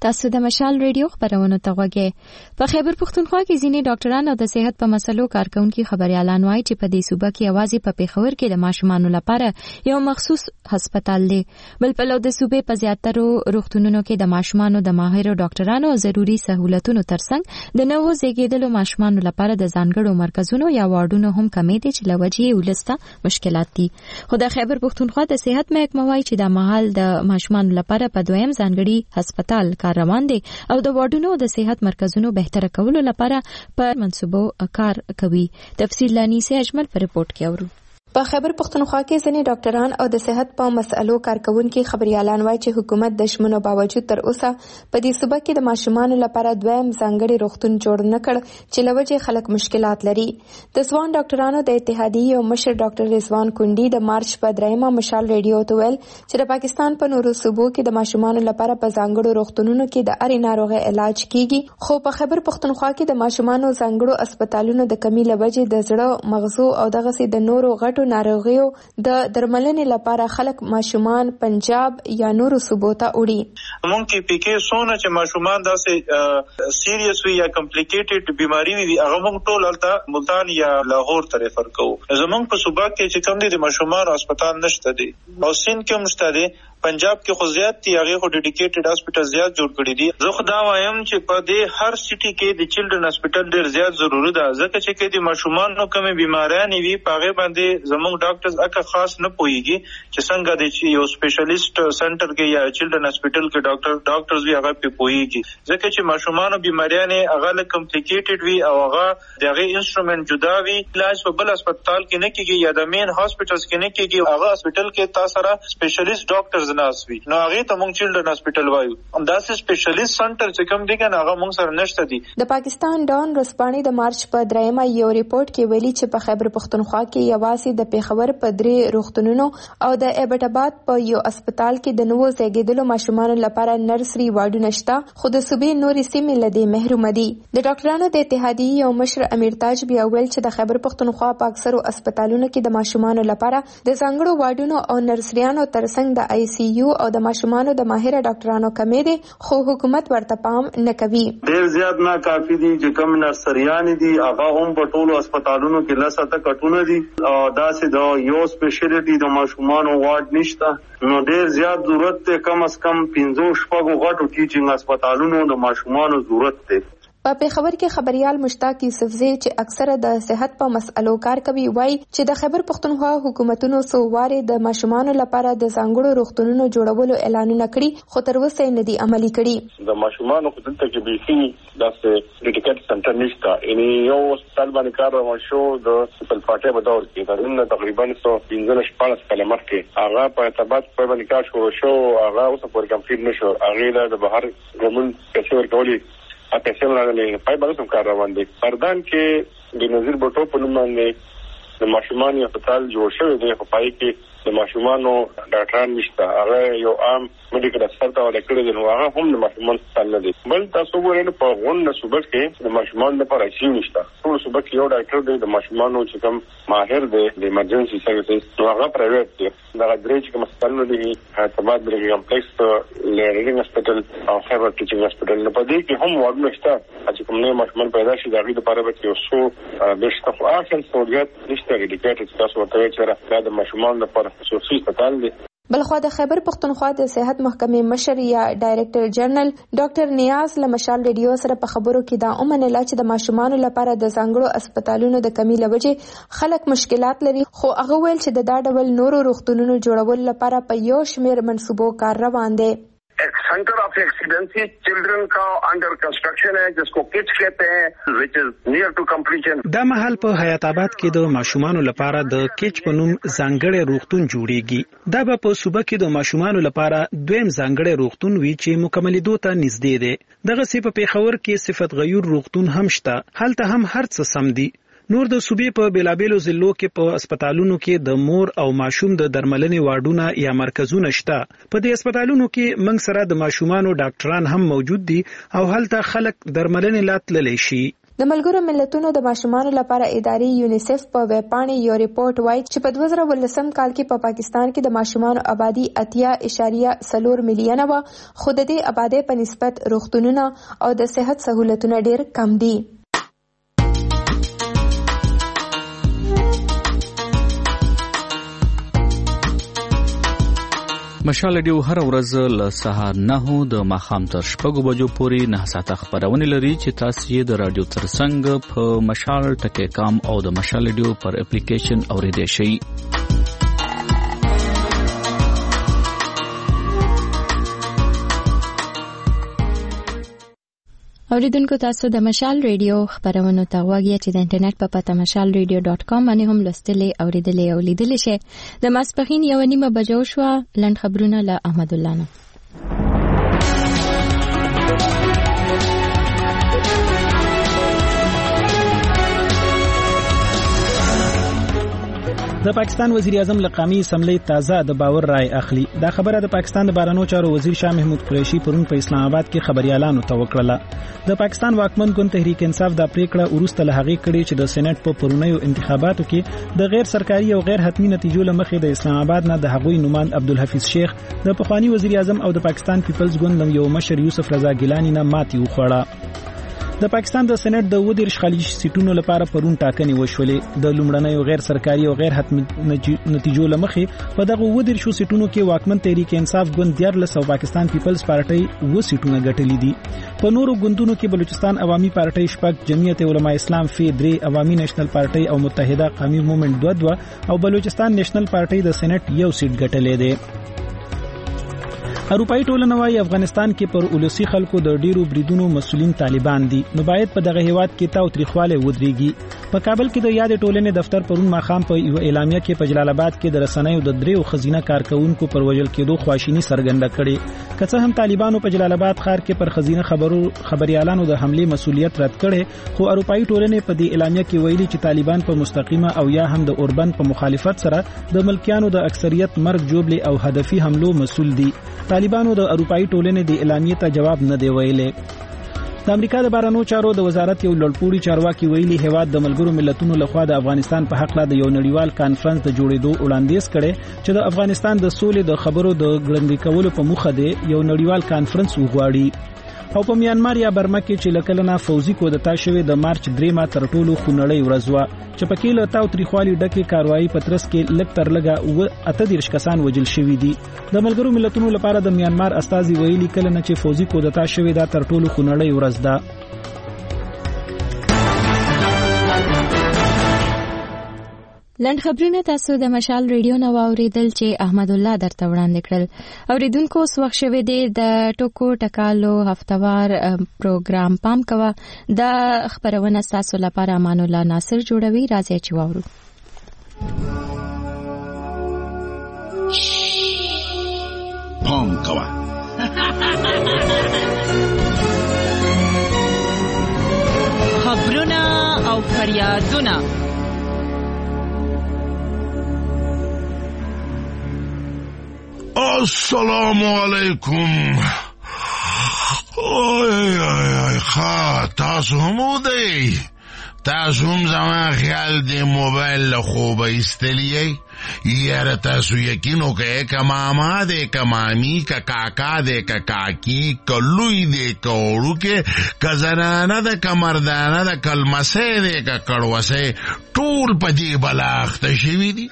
S1: تاسو د مشال ریډیو خبرونه ته غوږی. په خیبر پختونخوا کې ځینې ډاکټران او د صحت په مسلو کارکونکي خبريالان وایي چې په دې صوبه کې یوازې په پیښور کې د ماشومانو لپاره یو مخصوص هسپتال دی، بل په لو د صوبې په زیاترو روغتونونو کې د ماشومانو د ماهرو ډاکټرانو او ضروري سہولتونو ترڅنګ د نوو زیږیدلو ماشومانو لپاره د ځانګړو مرکزونو یا وارډونو هم کمې دي چې لوجې ولسته مشکلات دي. خو د خیبر پختونخوا د صحت محکمه وایي چې د مهال د ماشومانو لپاره په دویم ځانګړي هسپتال کار روان دي او د وارډونو د صحت مرکزونو بهتر کولو لپاره په منصوبو کار کوي. تفصیل لانی سي اجمل په رپورت کې اورو. په خیبر پختونخوا کې ځینې ډاکټران او د صحت په مسألو کارکونکي خبريالان وایي چې حکومت د شمنو باوجود تر اوسه په دې صوبه کې د ماشومانو لپاره دویم ځانګړي روغتون جوړ نه کړ چې لوجې خلک مشکلات لري. د ځوان ډاکټرانو د اتحادیې او مشر ډاکټر رضوان کونډي د مارچ په 3 مشال ریډیو ته ویل چې د پاکستان په نورو صوبو کې د ماشومانو لپاره په ځانګړو روغتونونو کې د اړ ناروغي علاج کیږي، خو په خیبر پختونخوا کې د ماشومانو ځانګړو هسپتالونو د کمی لوجې د زړه مغزو او دغه سي د نورو غټو ناروغیو د درملنې لپاره خلک ماشومان پنجاب یا نورو صوبو ته وړي.
S21: مونږ کې پکې سونه چې ماشومان داسې سیریس وي یا کمپلیکیټډ بیماری وي هغه مونږ ټول الته ملتان یا لاهور ته ریفر کوو. زمونږ په صوبه کې چې کوم دي د ماشومان هسپتال نشته دي او سین کې مشته دي. پنجاب کې خو زیات دي، هغه خو ډیډیکیټډ هسپتال زیات جوړ کړی دي. زه خو دا وایم چې په دې هر سټي کې د چلډرن هسپتال ډیر زیات ضروري ده، ځکه چې کې د ماشومانو کومه بیماریاں وي پاغه باندې زموږ ډاکټرز اکه خاص نه پويږي چې څنګه د یو سپیشلیست سنټر کې یا چلډرن هسپتال کې ډاکټرز وی هغه په پويږي، ځکه چې ماشومانو بیماریاں هغه له کمپلیکیټډ وي او هغه دغه انسټرومنټ جدا وي، علاج په بل هسپتال کې نه کیږي یا د مین هاسپټلز کې نه کیږي، هغه هسپتال کې تاسو را سپیشلیست ډاکټرز ناس وي. نو هغه ته مونږ چلډرن هسپتال وایو، همداسې سپیشلیست سنټر چې کوم دي کنه هغه مونږ سره نشته دي.
S1: د پاکستان ډان رسپانی د مارچ په 3 یو ریپورت کې ویلي چې په خیبر پختونخوا کې یوازې د پیښور په 3 روغتونونو او د ایبټ آباد په یو هسپتال کې د نوو زیږیدلو ماشومانو لپاره نرسري وارډونه شته، خو د صوبې نورې سیمې له دې محروم دي. د ډاکټرانو د اتحادیې او مشر امیر تاج بیا ویل چې د خیبر پختونخوا په اکثرو هسپتالونو کې د ماشومانو لپاره د ځانګړو وارډونو او نرسریانو ترڅنګ د آی سی یو او د ماشومانو د ماهر ډاکټرانو کمې دي، خو حکومت ورته پام نه کوي.
S21: ډیر زیات نه کافي دي چې کم نرسریان دي هغه هم په ټولو هسپتالونو کې لسته کټونه دي او داسې د یو سپیشلیټي د ماشومانو وارډ نشته. نو ډیر زیات ضرورت ته کم از کم 15 غټو ټیچینګ هسپتالونو د ماشومانو ضرورت ته.
S1: په پیښور کې خبريال مشتاق یوسفزی چې اکثره د صحت په مسألو کار کوي وایي چې د خیبر پختونخوا حکومتونو سو واره د ماشومانو لپاره د ځانګړو روغتونونو جوړولو اعلانونه کړي، خو تر اوسه نه دي عملي کړي.
S5: د ماشومانو په دلته کې بیسي داسې ډیډیکیټ سنټر نشته، یعنی یو هسپتال باندې کار روان شو د خپل پټه په دور کې دا تقریبا 115 کاله مخکې هغه په ارتباط په باندې کار شو هغه اوس په کمپلیټ نشو، هغه د بهر ګومن پیسې ورکولي پیسې ورغلې پای باندې کار روان دي. پردان کې د نظیر بوټو په نوم باندې د ماشومانو هسپتال جوړ شوی دی، خو پای کې د ماشومانو ډاکټران نشته، هغه یو عام میډیکل افسر ته ورکړي دي، نو هغه هم د ماشومانو هسپتال نه دی. بل تاسو ګورئ په غونډه صوبه کې د ماشومانو لپاره شي نشته، ټول صوبه کې یو ډاکټر دی د ماشومانو چې کوم ماهر دی د ایمرجنسي سرویسز، نو هغه پرایویټ دی. دا درې چې کوم هسپتالونه دي حیدرآباد بریګ کمپلیکس لرنینګ هسپتال او خیبر ټیچینګ هسپتال، نو په دې کې هم وارډ نشته چې کوم نه ماشومان پیدا شي دا غي لپاره به یو څو بهشته خو اخر سہولت نشته ډیډیکیټډ تاسو ورته چې دا د ماشومان لپاره خصوصي هسپتال دی.
S1: بلخوا د خیبر پختونخوا د صحت محکمې مشر یا ډایریکټر جنرال ډاکټر نیاز له مشال ریډیو سره په خبرو کې دا ومنله چې د ماشومانو لپاره د ځانګړو هسپتالونو د کمی لوجې خلک مشکلات لري، خو هغه ویل چې د دا ډول نورو روغتونونو جوړولو لپاره په یو شمېر منصوبو کار روان دی.
S4: सेंटर ऑफ एक्सीलेंसी चिल्ड्रन का अंडर कंस्ट्रक्शन है जिसको किड्स कहते हैं which is near to completion.
S2: دا محل په حیات آباد کې د ماشومانو لپاره د کیچ په نوم ځانګړی روغتون جوړیږي. دا به په صوبه کې د ماشومانو لپاره دویم ځانګړی روغتون وي چې مکملېدو ته نږدې دی. دغه سی په پیښور کې صفت غیور روغتون هم شته، هلته هم هر څه سم دي. نور د صوبې په بیلابیلو ضلعو کې په هسپتالونو کې د مور او ماشوم د درملنې واردونه یا مرکزونه شته. په دې هسپتالونو کې موږ سره د ماشومانو ډاکټران هم موجود دي او هلته خلک درملنې لا تللی شي.
S3: د ملګرو ملتونو د ماشومانو لپاره ادارې یونیسف په ویب پاڼې یو ریپورت وایي چې په 2019 کال کې په پاکستان کې د ماشومانو آبادی 80.4 میلیونه وه، خو د دې آبادی په نسبت روغتونونه او د صحت سہولتونه ډېر کم دي.
S22: مشال ریډیو هر ورځ له سهار 9 د ماښام تر 6 بجو پورې 9 ساعته خبرونه لري چې تاسو یې د رادیو ترڅنګ په mashal.com او د مشال ریډیو پر اپلیکیشن اوریدئ شئ.
S1: اوریدونکو تاسو د مشال ریډیو خبرونه ته غوږی چې د انټرنیټ په پته mashalradio.com باندې هم لوستلې اوریدلې او لیدلې شئ. د ماسپخین 1:30 بجو شو. لنډ خبرونه له احمد الله نه.
S2: د پاکستان وزیر اعظم لقامی اسمبلی تازه د باور رائے اخلي. دا خبره د پاکستان د بهرنیو چارو وزیر شاه محمود قریشي پرون په اسلام آباد کې خبريالانو ته وکړه. د پاکستان واکمن ګوند تحریک انصاف دا پریکړه ورسته له هغې کړې چې د سېنات په پرونیو انتخاباتو کې د غیر سرکاري او غیر حتمی نتیجو لمخې د اسلام آباد نه د هغوی نوماند عبدالحفیظ شیخ د پخوانی وزیر اعظم او د پاکستان پیپلز ګوند یو مشر یوسف رضا ګیلانی نه ماتې وخوړه. د پاکستان د سېنات د 20 خالي سیټونو لپاره پرون ټاکنې وشولې. د لومړنیو غیر سرکاري او غیر حتمی نتیجو لمخې په دغه 20 سیټونو کې واکمن تحریک انصاف ګوند 14 او پاکستان پیپلز پارټي 2 سیټونه ګټلې دي. په نورو ګوندونو کې بلوچستان عوامي پارټي 6، جمعیت علماء اسلام فی 3، عوامي نېشنل پارټي او متحده قومي موومېنټ 2 او بلوچستان نېشنل پارټي د سېنات یو سیټ ګټلې ده. اروپאי ټولنه وايي افغانستان کې پر ولسی خلکو د ډیرو بریدونو مسولین طالبان دي، نو باید په دغه هیواد کې تاوتریخواله ودرېږي. په کابل کې د یاد ټولنې دفتر پرون ماخام په یو اعلامیه کې په جلال آباد کې د رسنیو د دریو خزینه کارکونکو پر وژل کېدو خواشینی څرګنده کړې. که څه هم طالبانو په جلال آباد ښار کې پر خزینه خبريالانو د حمله مسولیت رد کړي، خو اروپאי ټولنې په دې اعلامیه کې ویلي چې طالبان په مستقیمه او یا هم د اوربن په مخالفت سره د ملکیانو د اکثریت مرګ جوړلې او هدفي حملو مسول دي. طالبانو د اروپאי ټولنې د اعلامیې ته جواب نه دی ویلي. د امریکا د بهرنیو چارو د وزارت یو لړپوړي چارواکي ویلي هیواد د ملګرو ملتونو لخوا د افغانستان په حق لا د یو نړیوال کانفرنس د جوړېدو وړاندیز کړي چې د افغانستان د سولې د خبرو د ګړندې کولو په موخه دی یو نړیوال کانفرنس وغواړي. او په میانمار یا برما کې چې لکلنا فوزي کودتا شوه د مارچ 3 تر ټولو خونړی ورځ و چې پکې له تاوتریخوالي ډکه کاروایی پترس کې لک تر لګه 38 کسان وژل شوی دي. د ملګرو ملتونو لپاره د میانمار استازي ویلي کله نه چې فوزي کودتا شوه دا تر ټولو خونړی ورځ ده.
S1: لنډ خبرونه تاسو د مشال ریډیو نو اوریدل چې احمد الله درته وړاندې کړل. اوریدونکو اوس وخت شوه دی د ټوکو ټکالو هفتوار پروګرام پام کوه. دا خبرونه تاسو لپاره امان الله ناصر جوړوي. راځي چې واورو.
S23: پام کوه.
S24: خبرونه او فریادونه
S23: السلام علیکم. تاسو هم ودی؟ تاسو هم زمان خیال دی موبایل لخوب ایستلیه؟ یاره تاسو یقینو که که ماما دی که مامی که کاکا دی که کاکی که لوی دی که اورو که زنانه دی که مردانه دی که المسه دی که کڑوسه ټول پا دی بلاخته شوی دی.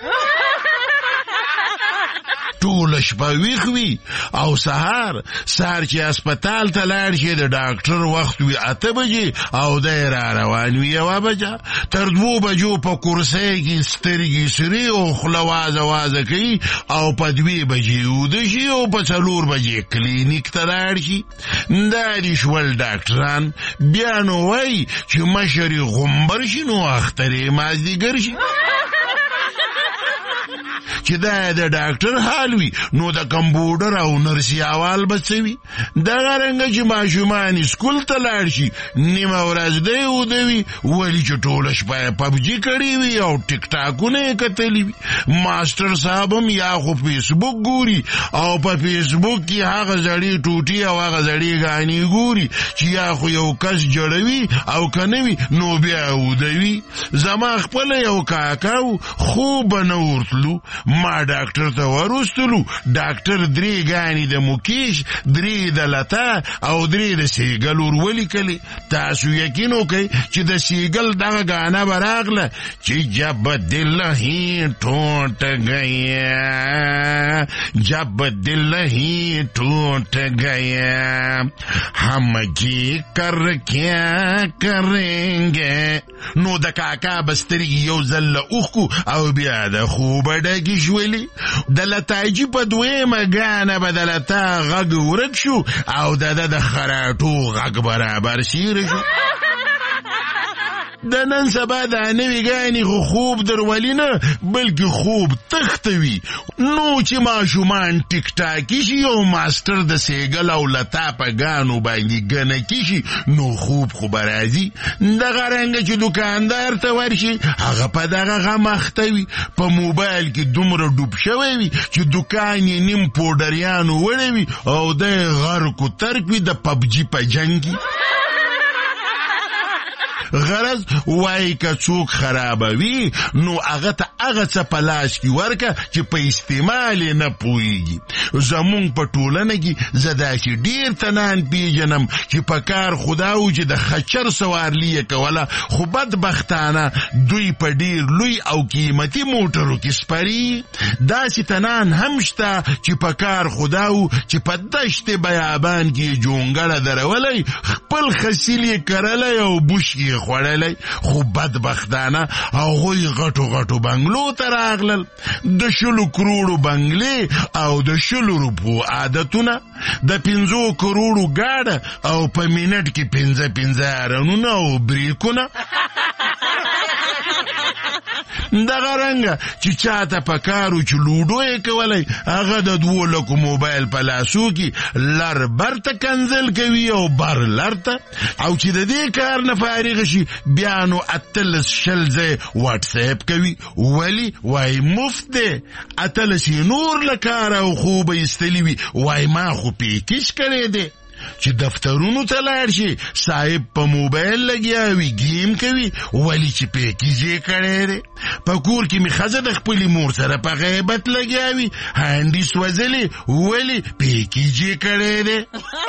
S23: ټول شپه ویښ وي او سهار چې هسپتال ته لاړ شي د ډاکټر وخت وي 8 بجې او دی را روان وي 1 بجه. تر 2 بجو په کرسۍ کې سترګې سرې او خوله وازه کوي او په 2 بجې وده شي او په 4 بجې کلینیک ته لاړ شي. دا دي شول ډاکټران. بیا نو وایي چې مشر یې غومبر شي نو اختر یې مازدیګر شي. چې چې دا د ډاکټر حال وي نو د کمپیوټر او نرسي احوال به څه وي. دغه رنګه چې ماشومان سکول ته لاړ شي نیمه ورځ دی ودوي ولې چې ټوله شپه یې پبجي کړې وي او ټیک ټاکونه یې کتلي وي. ماسټر صاحب هم یا خو فیسبوک ګوري او په فیسبوک کې هغه زړې ټوټې او هغه زړې ګانې ګوري چې یا خو یو کس جوړوي او که نه وي نو بیا ودوي. زما خپله یو کاکاو خوب نه ورتلو ما ډاکټر ته وروستلو. ډاکټر 3 ګانې د مکیش 3 د لتا او 3 د سیګل ور ولیکلې. تاسو یقین وکئ چې د سیګل دغه ګانه به راغله چې جب دل ہی ٹوٹ گیا جب دل ہی ٹوٹ گیا ہم جی کر کیا کریں گے. نو د کاکا بسترګې یو ځل اوښکو او بیا د خوبه ډکې شولې. د لتاجي په دویمه ګانه به د لتا غږ ورک شو او د خراټو غږ برابر شیر شو. د نن سبا دا نوی ګانې خو خوب درولي نه بلکې خوب تختوي. نو چې ماشومان ټیک ټاکي شي او ماسټر د سیګل او لتا په ګانو باندې ګنکي شي نو خوب خو به راځي. دغه رنګه چې دوکاندار ته ورشي هغه په دغه غم اخته وي په موبایل کې دومره ډوب شوی وي چې دوکان یې نیم پوډریانو وړی وي او د غرق و ترک وي د پبجي په جنګ کې. غرض وای که څوک خرابوي نو هغه ته هغه څه په لاس کې ورکه چې په استعمال یې نه پوهېږي. زمونږ په ټولنه کې زه داسې ډېر تنان پیژنم چې په کار خدا و چې د خچر سوارلي یې کوله خو بدبختانه دوی په ډېر لوی او قیمتي موټرو کې سپري. داسې تنان هم شته چې په کار خدا و چې په دشت بیابان کې جونګړه درولی خپل خسیل یې کرلی او بوش یې خوړلی خو بدبختانه هغوی غټو غټو بنګلو ته راغلل. د 20 کروڑو بنګلې او د 20 روپو عادتونه د 5 کروڑو ګاډه او په منټ کې 15 رنونه او بریکونه. دغه رنګه چې چاته په کارو چې لوډو یې کولی هغه د 2 لکو موبایل په لاسو کې لر برته کنزل کوي او بر لرته. او چې د دې کار نه فارغ شي بیا نو 18 ځای واټس اپ کوي. ولی وای مفت دی 18 نور له کاره او خوبه ایستلی وي وای ما خو پیکش کړی دی. چې دفترونو ته لاړ شي صاحب په موبایل لګیا وي گیم کوي ولی چې پیکیج یې کړی دی. په کور کې مې ښځه د خپلې مور سره په غیبت لګیا وي هانډي سوځلې ولی پیکیج یې کړی دی.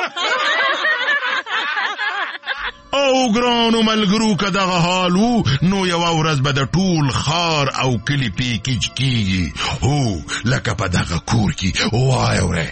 S23: او ګرانو ملګرو که دغه حال وو نو یوه ورځ به د ټول ښار او کلي پیکیج کیږي. هو لکه په دغه کور کې وای اورئ.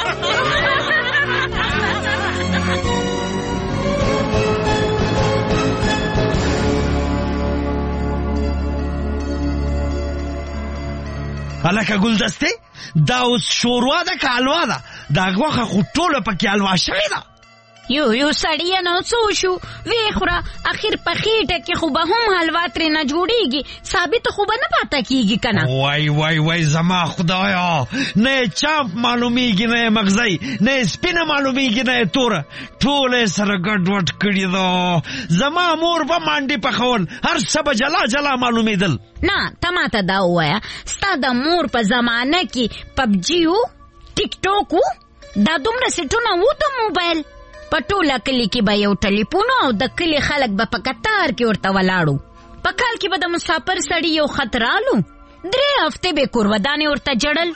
S7: الکه ګلدسته دا اوس شوروا ده که حلوا ده؟ دا غوښه خو ټوله پکې حلوا شوې ده.
S8: یو سړیه نو څه وشو ویې خوره اخر په خېټه کې خو به هم حلوا ترې نه جوړېږي ثابت خو به نه پاته کېږي که نه.
S7: وای وای وای زما خدایا نه یې چامپ معلومیږي نه یې مغزی نه یې سپینه معلومیږي نه یې توره ټوله یې سره ګډوډ کړي ده. زما مور به مانډې پخول هر څه به جلا جلا معلومېدل.
S8: نه ته ماته دا ووایه ستا د مور په زمانه کې پبجي و ټیک ټاک و دا دومره سیټونه و د موبایل په ټوله کلي کې به یو ټلیفون او د کلي خلک به په کتار کې ورته ولاړو. په کال کې به د مسافر سړي یو خط رالو 3 هفتې به کورودانې ورته جړل.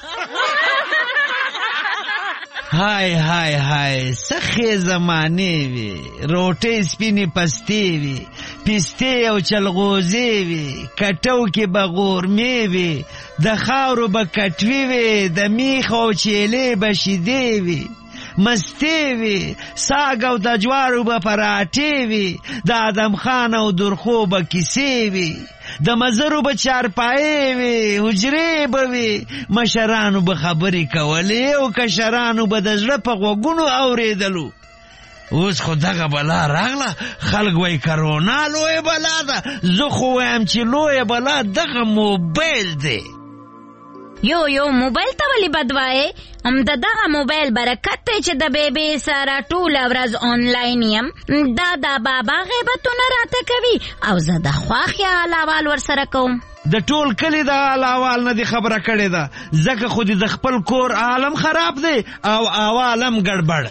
S7: های های های سخې زمانې وي روټۍ سپینې پستې وي پستې او چلغوزې وي کټو کې به غورمې وي د خاورو به کټوي وي د میخ او چیلې به شیدې وي مستې وي ساګ او د جوارو به پراټې وي د ادم خان او درخو به کیسې وي د مزرو به چارپایې وي حجرې به وي مشرانو به خبرې کولې او کشرانو به د زړه په غوږونو اورېدلو. اوس خو دغه بلا راغله خلک وایي کرونا لویه بلا ده زه خو وایم چې لویه بلا دغه موبایل دی.
S8: یو موبایل ته ولې بدوایې؟ همدا دغه موبایل برکت دی چې د بیبي سره ټوله ورځ آنلاین یم. دا د بابا غیبتونه راته کوي او زه د خوا خیال احوال ورسره کوم.
S7: د ټول کلی د حال احوال نه دی خبره کړې ده، ځکه خو د خپل کور عالم خراب دی او عوالم ګډبړ.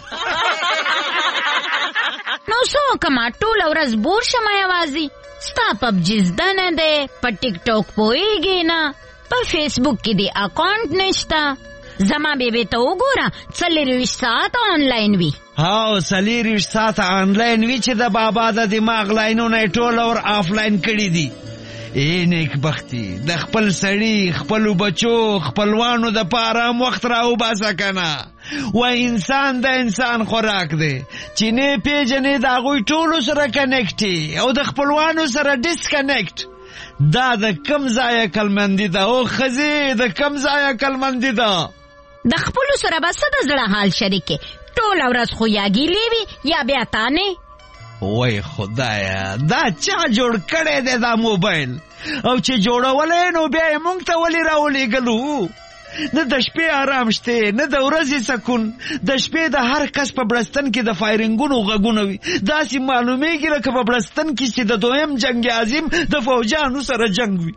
S8: نو څه وکړم؟ ټوله ورځ بور شم یوازې. ستا پبجي زده نه دی، په ټیک ټاک پوهېږې نه، په فیسبوک کې دی اکاونټ نشته. زما بیبي ته وګوره 24 ساعته آنلاین وي.
S7: هاو 24 ساعته آنلاین وي چې د بابا د دماغ لاینونه یې ټول اور آفلاین کړي دي. نیک بختی د خپل سړي خپلو بچو خپلوانو د پاره وخت راوباسه کنه. و انسان د انسان خوراک دی چې نه پیژنې د هغوی ټولو سره کنیکټي او د خپلوانو سره ډسکنیکټ. دا د کم ځای عقلمندي ده او ښځې د کم ځای عقلمندي ده.
S8: د خپلو سره به څه د زړه حال شریکې؟ ټوله ورځ خو یا ګیلې وي یا بیا تانې.
S7: وای خدایا دا چا جوړ کړی دی دا موبایل؟ او چې جوړولی نو بیا یې مونږ ته ولې راولېږلو؟ نه د شپې آرام شته نه د ورځې سکون. د شپې د هر کس په بړستن کې د فایرنګونو غږونه وي. داسې معلومیږي لکه په بړستن کې چې د دویم جنگ عظیم د فوجانو سره جنگ وي.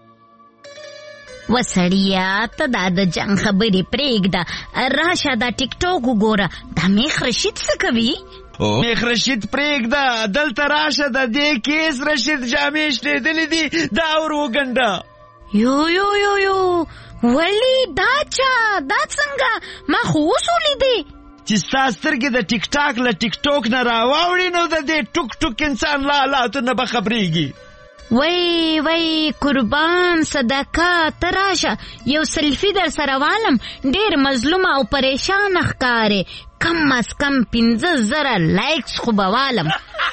S8: وسړیا ته دا د جنگ خبرې پرېږده، راشه دا ټیک ټاک وګوره. دا میخ رشید څه کوي؟
S7: میخ رشید پرېږده، دلته راشه د دې کیس رشید جامې شلېدلې دي دا ور وګنډه.
S8: یو ولی دا چا؟ دا څنګه؟ ما خو اوس ولیدې
S7: چې ستا سترګې د ټیک ټاک له ټیک ټاک نه راواوړي نو د دې ټوک ټوک انسان له حالاتو نه به خبرېږي.
S8: وای قربان صدقه ته راشه یو سلفي در سره والم. ډېر مظلومه او پریشان ښکارې. کم از کم 15,000 لایکس خو به والم.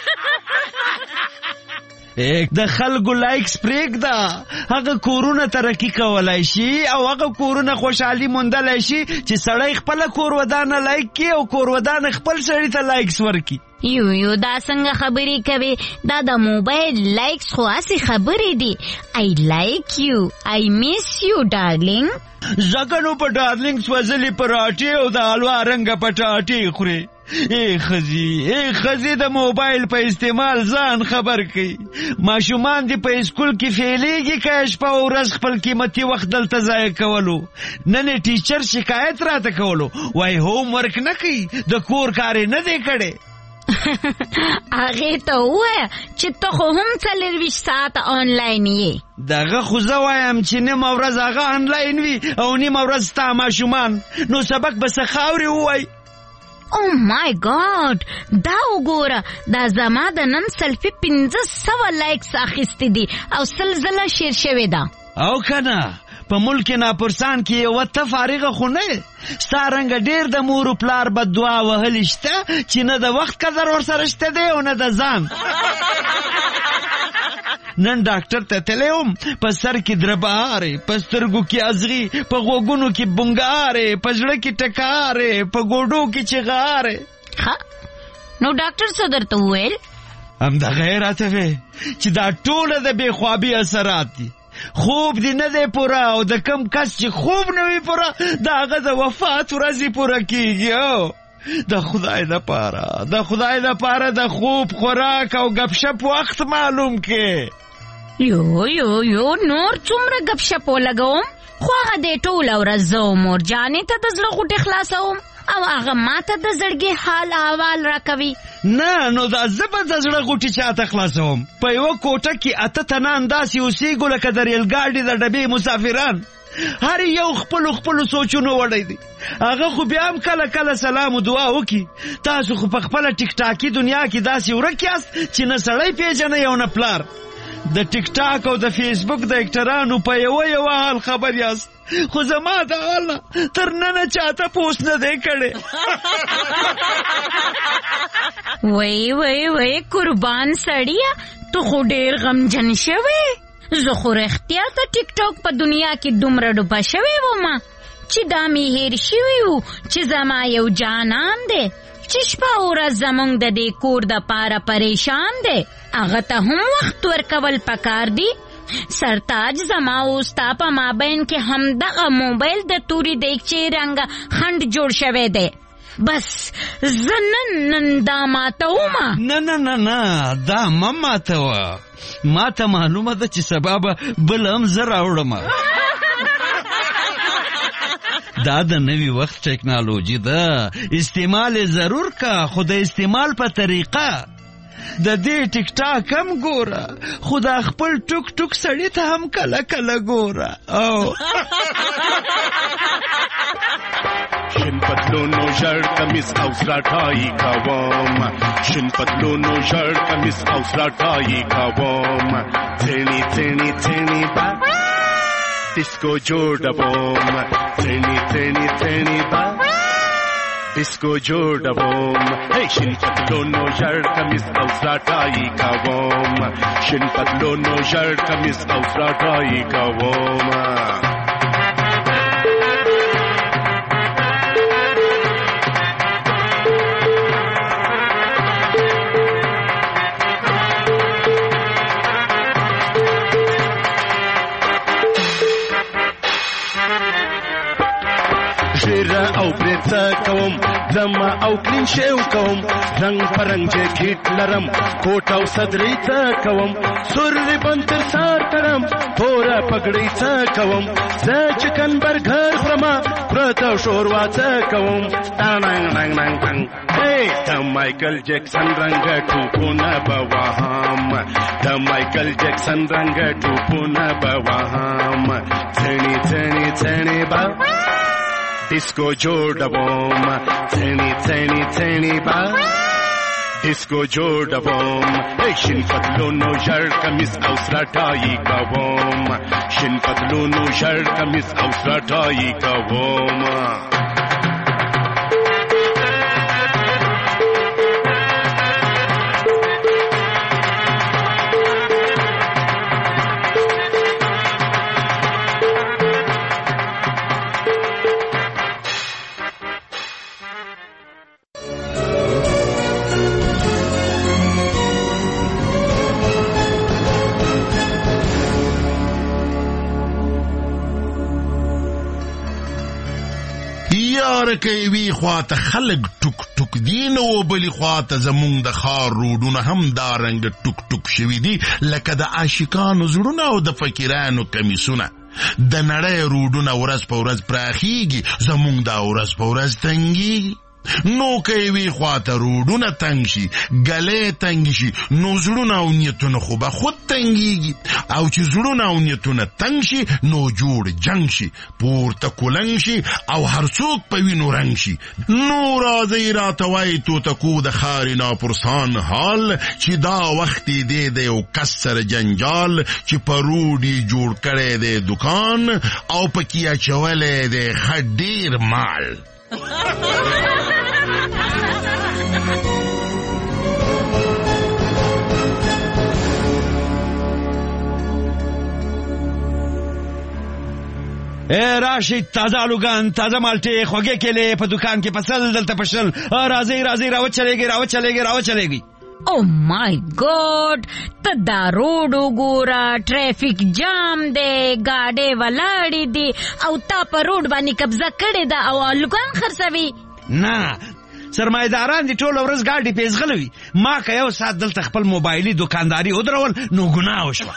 S7: د خلکو لایکس پرېږده، هغه کورونه ترقي کولای شي او هغه کورونه خوشحالي موندلی شي چې سړی خپله کور ودانه لایک کړي او کور ودانه خپل سړي ته لایکس ورکړي.
S8: یو دا څنګه خبرې کوي؟ دا د موبایل لایکس خو هسې خبرې دي. I like you, I miss you darling.
S7: ځکه نو په ډارلینګ سوځلې پراټې او د حلوا رنګه پټاټې خورې. خزی د موبایل په استعمال ځان خبر کړي. ماشومان دې په اسکول کې فیلیږي که شپه او ورځ خپل قیمتي وخت دلته ضایع کولو. نن یې ټیچر شکایت راته کولو، وای هوم ورک نه کوي، د کور کار یې نه دی کړی.
S8: هغې ته ووایه چې ته خو هم 24 ساعته آنلاین یې.
S7: دغه خو زه وایم چې نیمه ورځ هغه آنلاین وي او نیمه ورځ ستا ماشومان. نو سبق به څه خاورې ووایي؟
S8: او مای ګاډ دا وګوره، دا زما د نن سلفي 1500 لایکس اخیستې دي او 100 ځله شیر شوې ده.
S7: او کنه په ملک ناپرسان کې یوه ته فارغه خو نه یې. ستا رنګه ډېر د مور و پلار بددعا وهلي شته چې نه د وخت قدر ورسره شته دی او نه د ځان. نن ډاکټر ته تللی وم، په سر کې دربارې، په سترګو کې ازغي، په غوږونو کې بونګارې، په زړه کې ټکارې، په ګوډو کې چغارې.
S8: نو ډاکټر څه درته وویل؟
S7: همدغه یې راته وی چې دا ټوله د بې خوابي اثرات دي. خوب دی نه دی پوره او د کم کس چې خوب نه وي پوره د هغه د وفات ورځې پوره کېږي. د خدای دپاره د خوب خوراک او گپ شپ وخت معلوم کې.
S8: یو نور څومره گپ شپ ولګوم؟ خو هغه دی ټوله ورځ زه مور جانې ته د زړه غوټې خلاصوم او هغه ماته د زړګي حال احوال راکوي.
S7: نه نو دا زه به د زړه غوټې چاته خلاصوم؟ په یوه کوټه کې 8 تنان داسې اوسېږو لکه د ریل ګاډي د ډبې مسافران. هر یو خپلو سوچونو وړی دی. هغه خو بیا هم کله کله سلام و دعا وکړي. تاسو خو په خپله ټیک ټاکي دنیا کې داسې ورک یاست چې نه سړی پیژنئ او نه پلار. د ټیک ټاک او د فیسبوک د اکټرانو په یوه حال خبر یاست، خو زما د حال نه تر ننه چاته پوس نه دی کړی.
S8: وای قربان سړیه تو خو ډېر غمجن شوې. زه خو رښتیا ته ټیک ټاک په دنیا کې دومره ډوبه شوې ومه چې دا مې هېر شوي وو چې زما یو جانان دی چې شپه او ورځ زموږ د دې کور دپاره پریشان دی. هغه ته هم وخت ورکول پکار دي سرتاج زما او ستا په مابین کې همدغه موبایل د توري دیګچې رنګه خنډ جوړ شوی دی. بس زه نن دا ماتومه.
S7: نه دا مه ماتوه. ما ته معلومه ده چې سبا به بل هم زه راوړم. دا د نوي وخت ټیکنالوژي ده، استعمال ضرور کا، خو د استعمال په طریقه. د دې ټیک ټاک هم ګوره، خو دا خپل ټوک ټوک سړی ته هم کله کله ګوره. او
S9: شن پتلونو شرط کمیس او سراټای کوم، شن پتلونو شرط کمیس او سراټای کوم، څنی څنی څنی با ډیسکو جوړوم، څنی څنی څنی با ډیسکو جوړوم. شن پتلونو شرط کمیس او سراټای کوم، شن پتلونو شرط کمیس او سراټای کوم. او برېڅه کوم زما او کلین شیو کوم، رنگ پرنګ جیکټ لرم، کوټ او صدرې څه کوم، سور ریبن تر سار تړم، توره پګړۍ څه کوم، زه چکن برګر خورم، پرته شوروا څه کوم. ټانګ ننګ ننګ ننګ د مایکل جیکسن رنګ ټوپونه به وهم، د مایکل جیکسن رنګ ټوپونه به وهم، څنی څنی څنی به ډیسکو جوړوم، څنی څنی څنی با ډیسکو جوړوم. شین پتلونو ژړ کمیس او سراټای کوم، شین پتلونو ژړ کمیس او سراټای کوم.
S23: که وی خواته خلق ټوک ټوک دی نو بلی خواته زمونږ د ښار روډونه هم دا رنګ د ټوک ټوک شوي دي لکه د عاشقانو زړونه او د فقیرانو کمیسونه. د نړۍ روډونه ورځ په ورځ پراخیږي، زمونږ دا ورځ په ورځ تنګیږي. نو که وی خواته روډونه تنګ شي، ګلې تنګ شي، نو زړونه او نیتونه خو به خود تنګیږي. او چې زړونه او نیتونه تنګ شي نو جوړ جنگ شي، پورته کولنګ شي او هر څوک په وینو رنګ شي. نو راځي راته وایي توتکو د ښاري ناپرسان حال، چې دا وخت دی د یو کس سره جنجال، چې په روډ یې جوړ کړی دی دکان او پکې اچولی دی ښه ډېر مال.
S7: راشي تازه آلوګان، تازه مالټې، خوږې کیلې په دکان کې پسل دلته پشل. راځي راوچلېږي.
S8: او مای ګاډ، ته دا روډ وګوره، ټریفیک جام دی، ګاډې ولاړې دي او تا په روډ باندې قبضه کړې ده او آلوګان خرڅوي.
S7: نه، سرمایداران دي ټول ورځ ګاډي پیزغلوي. ما که یو ساعت دلته خپل موبایلي دکانداري ودرول نو ګناه وشوه.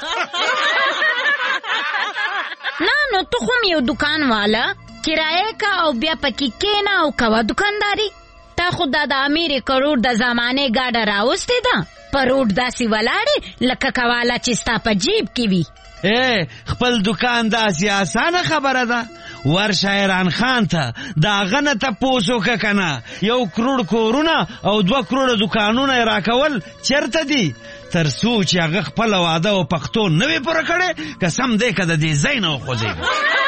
S8: نو ته خو یو دکان والا کرایه کا او بیا پکې کېنه او کوه دکانداري. تا خو دا د امیر کروڑ د زمانه ګاډه راوستې ده، په روډ داسې ولاړې لکه کواله چې ستا په جیب کې وي.
S7: خپل دکان داسې اسانه خبره ده. ورشه ایران خان ته دا غنه تپوس وکړه کنه، 1 کروڑ کورونه او 2 کروڑ دکانونه یې راکول چېرته دي؟ تر څو چې هغه خپل واده او پښتو نه وي پوره کړی، قسم دی که د دې ځای نه وخوځېږي.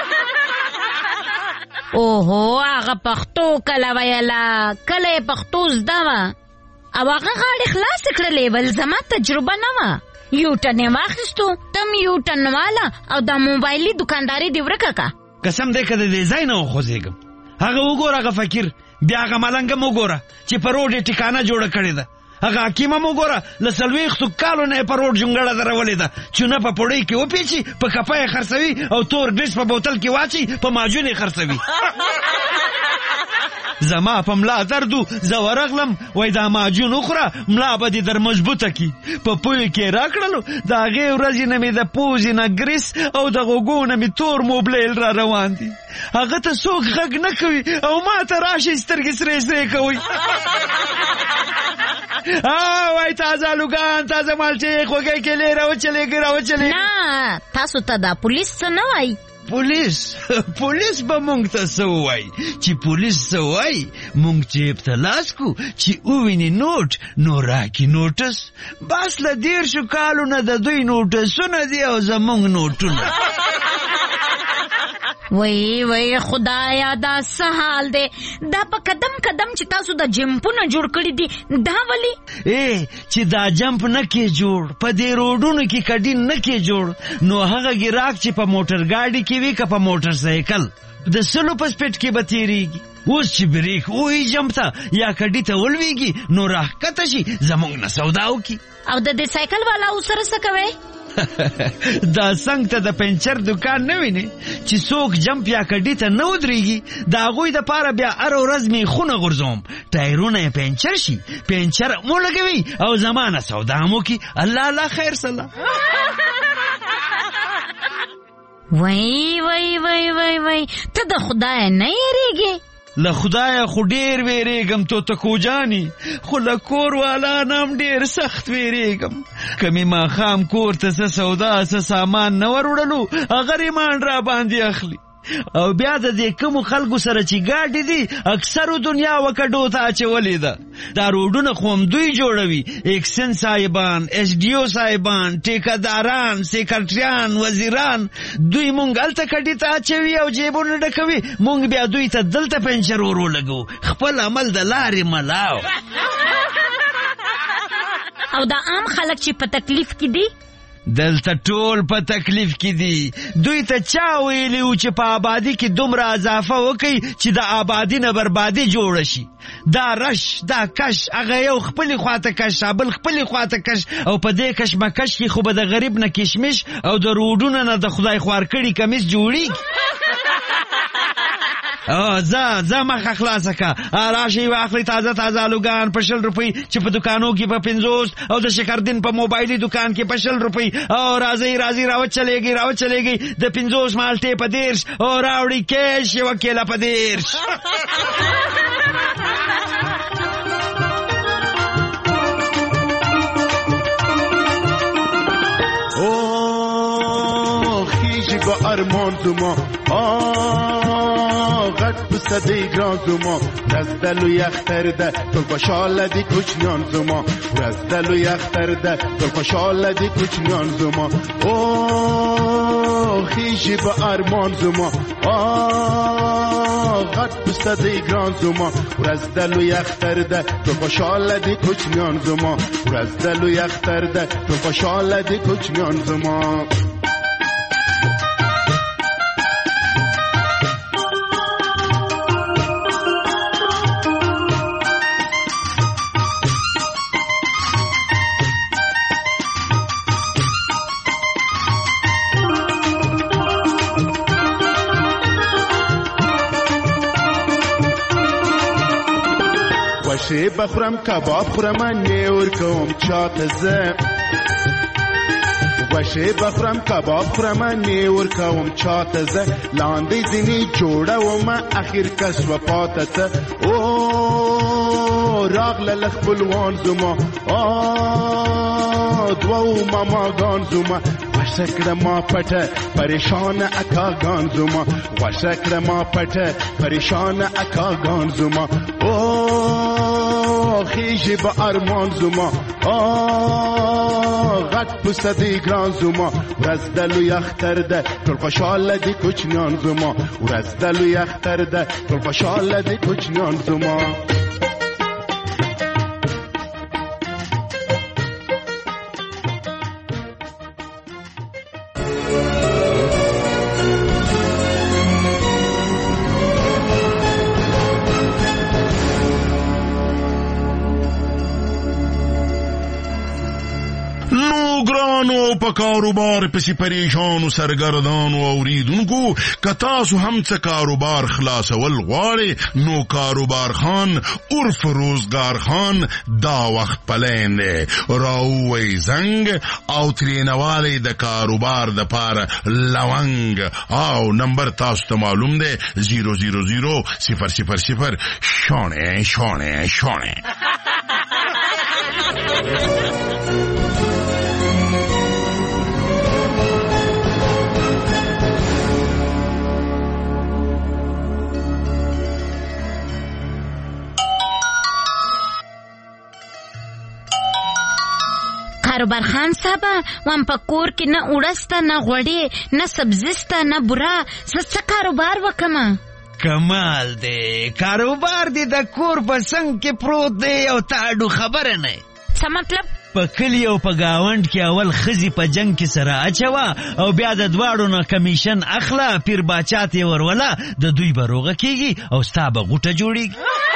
S8: اوهو، هغه پښتو کله ویله، کله یې پښتو زده وه او هغه غاړې خلاصې کړلې، ول زما تجربه نه وه. یوټن یې واخیستو، تم یوټن والا او دا موبایلي دکانداري دې ورکه که.
S7: قسم دی که د دې ځای نه وخوځېږم. هغه وګوره، هغه فقیر، بیا هغه ملنګ هم وګوره چې په روډ یې ټکانه جوړه کړې ده. هغه حکیمه مو ګوره له 40 کالو نه په روډ جونګړه درولې ده، چونه په پوړۍ کې وپیچي، په کپه یې خرڅوي او تور ګریس په بوتل کې واچي، په ماجون یې خرڅوي. زما په ملا دردو زه ورغلم، وای دا ماجون وخوره ملا به دې در مضبوطه کی. په پوی کې راکړلو، د هغې ورځې نه مې د پوزې نه ګریس او د غوږو نه مې تور موبلیل را روان دي. هغه ته څوک غږ نه کوي او ما ته راشي سترګې سرې سرې کوي. وای تازه الوګان، تازه مالټې، خوږې کیلې راوچلېږي.
S8: نه تاسو ته دا پولیس څه نه وایي؟
S7: پولیس به مونږ ته څه ووایي؟ چې پولیس څه وایي مونږ جیب ته لاس کو چې وویني نوټ نو راکي نوټس. بس له 10 کالو نه د دوی نوټسونه دي او زمونږ نوټونه.
S8: وای خدایا دا څه حال دی؟ دا په قدم قدم چې تاسو د جمپونه جوړ کړي دي دا ولی؟
S7: چې دا جمپ نه کې جوړ، په دې روډونو کې کډین نه کې جوړ، نو هغه ګراک چې په موټر ګاډي کې وي که په موټر سایکل د 100 په سپیډ کې به تیریږي. اوس چې بریک وهي جمپ ته یا کډي ته ولویږي نو راښکته شي زموږ نه سودا وکړي.
S8: او د دې سایکل والا سره څه کوي؟
S7: دا څنګ ته د پنچر دکان نه ویني چې څوک جمپ یا کډي ته نه ودرېږي، د هغوی دپاره بیا هره ورځ میخونه غورځوم، ټایرونه یې پنچر شي، پنچر مو لګوي او زما نه سودا مو کړي. الله خیر سلا.
S8: وای ته د خدای نه یېرېږې؟
S7: له خدایه خو ډېر ویرېږم توتکو جانې، خو له کور والا نام ډېر سخت ویرېږم. که مې ماښام کور ته څه سودا څه سامان نه وروړلو هغه ریمانډ را باندې اخلي. او بیا د دې کومو خلکو سره چې ګاډي دي اکثرو دنیا وکډو ته اچولې ده. دا روډونه خو هم دوی جوړوي، اکسن صاحبان، ایس ډي او صاحبان، ټیکهداران، سیکرټریان، وزیران، دوی مونږ هلته کډي ته اچوي او جیبونه ډکوي، مونږ بیا دوی ته دلته پنچر ورولګو. خپل عمل د لارې ملاو.
S8: او دا عام خلک چې په تکلیف کې دي
S7: دلته ټول په تکلیف کې دي. دوی ته چا ویلی و چې په آبادی کې دومره اضافه وکړي چې د آبادی نه بربادي جوړه شي؟ دا رش، دا کش، هغه یو خپلې خواته کش، بل خپلې خواته کش، او په دې کشمکش کې خو به د غریب نه کشمش او د روډونو نه د خدای خوار کړي کمیس جوړیږي. ځه مخه خلاصه که. راشئ واخلئ تازه الوګان په 20 روپۍ چې په دکانو کې په 50 او د شکردین په موبایلي دکان کې په 20 روپۍ. او راځئ راوچلېږئ د 50 مالټې په 10 او راوړئ کیش یوه کیله په 10.
S9: با ارمان زما غد بسده گران زما رزدل و یختر ده تو خوشحال دی کوچنیان زما رزدل و یختر ده تو خوشحال دی کوچنیان زما خیشی با ارمان زما غد بسده گران زما رزدل و یختر ده تو خوشحال دی کوچنیان زما رزدل و یختر ده تو خوشحال دی کوچنیان زما. وشه بخورم کباب خورم نیور کوم چاته زه وشه بخورم کباب خورم نیور کوم چاته زه لاندې ځینې جوړه وم اخر کس و پاته او راغله لخپلوان زما دوو ماماګان زما وشکړه ما پټه پریشان اکاګان زما وشکړه ما پټه پریشان اکاګان زما خیشی با ارمان زما غد پسته گران زما رزدل و یختر ده تل خوشحال دی کوچنیان زما رزدل و یختر ده تل خوشحال دی کوچنیان زما.
S23: او په کاروبار پسې پریشانو سرګردانو اوریدونکو که تاسو هم څه کاروبار خلاصول غواړئ نو کاروبار خان عرف روزگار خان دا وخت پلین دی راووی زنگ او ترینوالی د کاروبار د پار لونگ او نمبر تاسو ته معلوم دی 000 شانه
S8: کاروبار خان صاحب وان په کور کې نه وړسته نه غوړې نه سبزسته نه بوره څه کاروبار وکم
S7: کمال دی کاروبار دی د کور په څنګ کې پروت دی او تاړو خبره نه
S8: څه مطلب
S7: په کلی او په گاوند کې اول خزي په جنگ کې سره اچوا او بیا د دواړو نه کمیشن اخلا پیر باچات ورولا د دوی بروغه کیږي او ستا به غوټه جوړیږي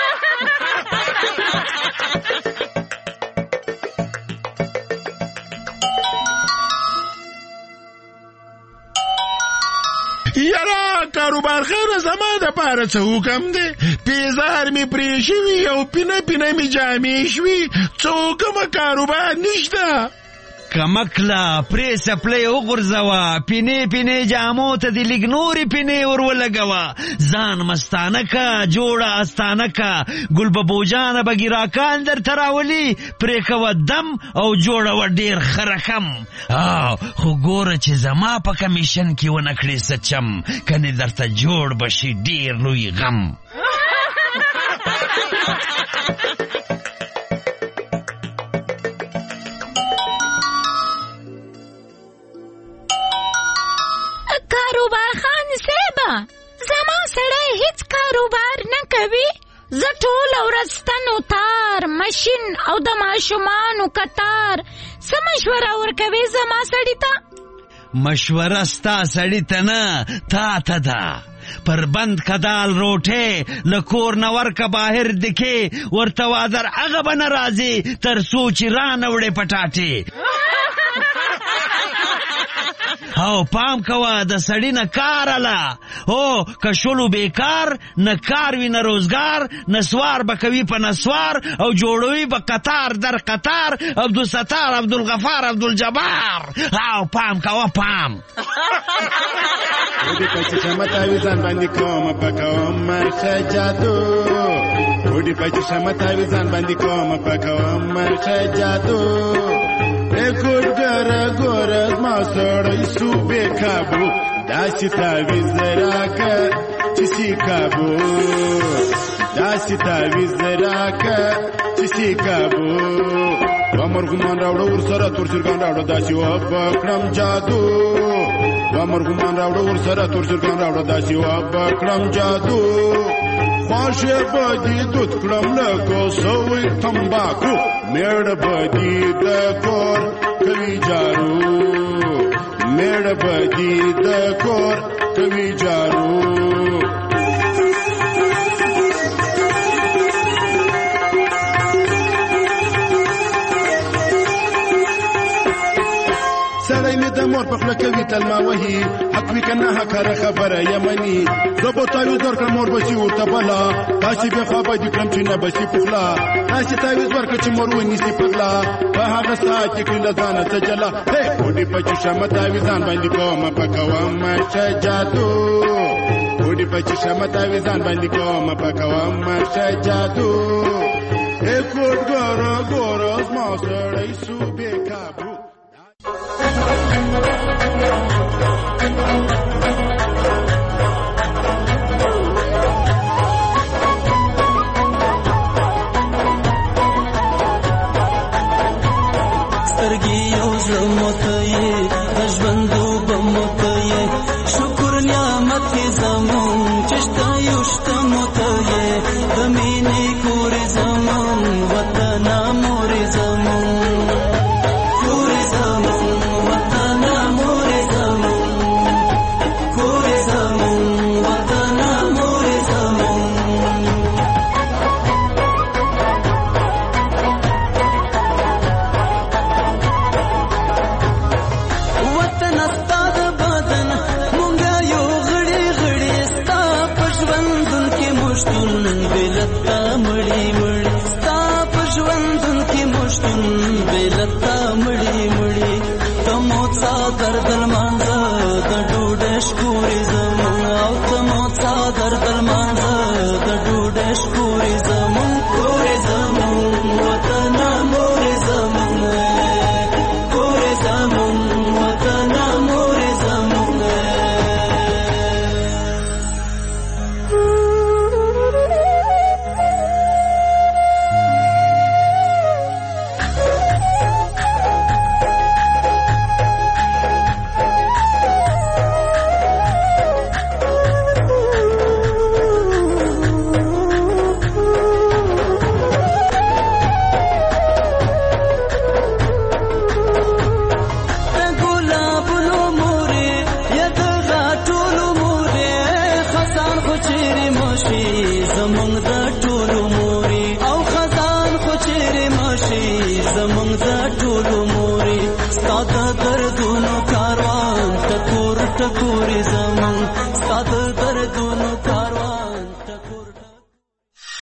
S23: یرا کاروبار خیر زما د پاره څه حکم دی پیزار می پریشوي او پینه می جامې شوي څوکمه کاروبار نشته
S7: کمکلا پری سپلی وغورځوه پینې جامو ته د لږ نورې پینې ورولګوه ځان مستانه که جوړه استانه که ګلببوجانه به ګراکان درته راولي پرې کوه دم او جوړوه ډېر ښه رقم خو ګوره چې زما په کمیشن کې ونه کړې څه چم کنې درته جوړ به شي ډېر لوی غم
S8: کاروبار خان صاحب زما سړی هیڅ کاروبار نه کوي زه ټوله ورځ ستنو تار ماشین او د ماشومانو کتار څه مشوره ورکوي زما سړي ته
S7: مشوره ستا سړي ته نه تا ته ده پر بند کدال روټه لکور نور کا باهر دکې ورته وادر هغه به نه راځي تر څو چې رانه وړې پټاټې او پام کوه د سړی نه کار اله او که شلو بیکار نه کار وي نه روزګار نسوار به کوي په نسوار او جوړوي به قطار در قطار عبدالستار عبدالغفار عبدالجبار او پام کوه پام
S10: وډی پچ شمتاوي ځان باندې کوم پکوم مرخه جادو وډی پچ شمتاوي ځان باندې کوم پکوم مرخه جادو ګور ګور ما سړی صوبې کابو داسې تعویز راکه چې سی کابو داسې تعویز راکه چې سی کابو ومرغمان راوړو ورسره تور چرګان راوړو داسې وبکړم جادو ومرغمان راوړو ورسره تور چرګان راوړو داسې وبکړم جادو خواشه بدی دود کړم لکه سوی تمباکو میړه بدی د کور کوي جارو میړه بدی د کور کوي جارو سړی مې د مور په خوله کوي تل ما وهي حق وي که نه حقاره خبره یمني زه به تعویز ورکړم مور به شي ورته بله داسې بې خوا به دې کړم چې نه به شي پخلا داسې تعویز ورکړه چې مور ونیسي پغلا په هغه ساعت کې کړي له ځانه څه جلا وډې په چشمه تعویزان باندې کومه پکومه شه جادو وډې په چشمه تعویزان باندې کومه پکومه شه جادو کوټ ګوره ګوره زما سړی صوبې کابو
S11: سترګې یو زړه موته یې د ژوندو به موته یې شکر نعمت یې زمون چې شته یو شته موته یې د مینې کور زمون وطن مور زمون کور زمون وطن مور زمون کور زمون وطن مور زمون بلتا مړی مړی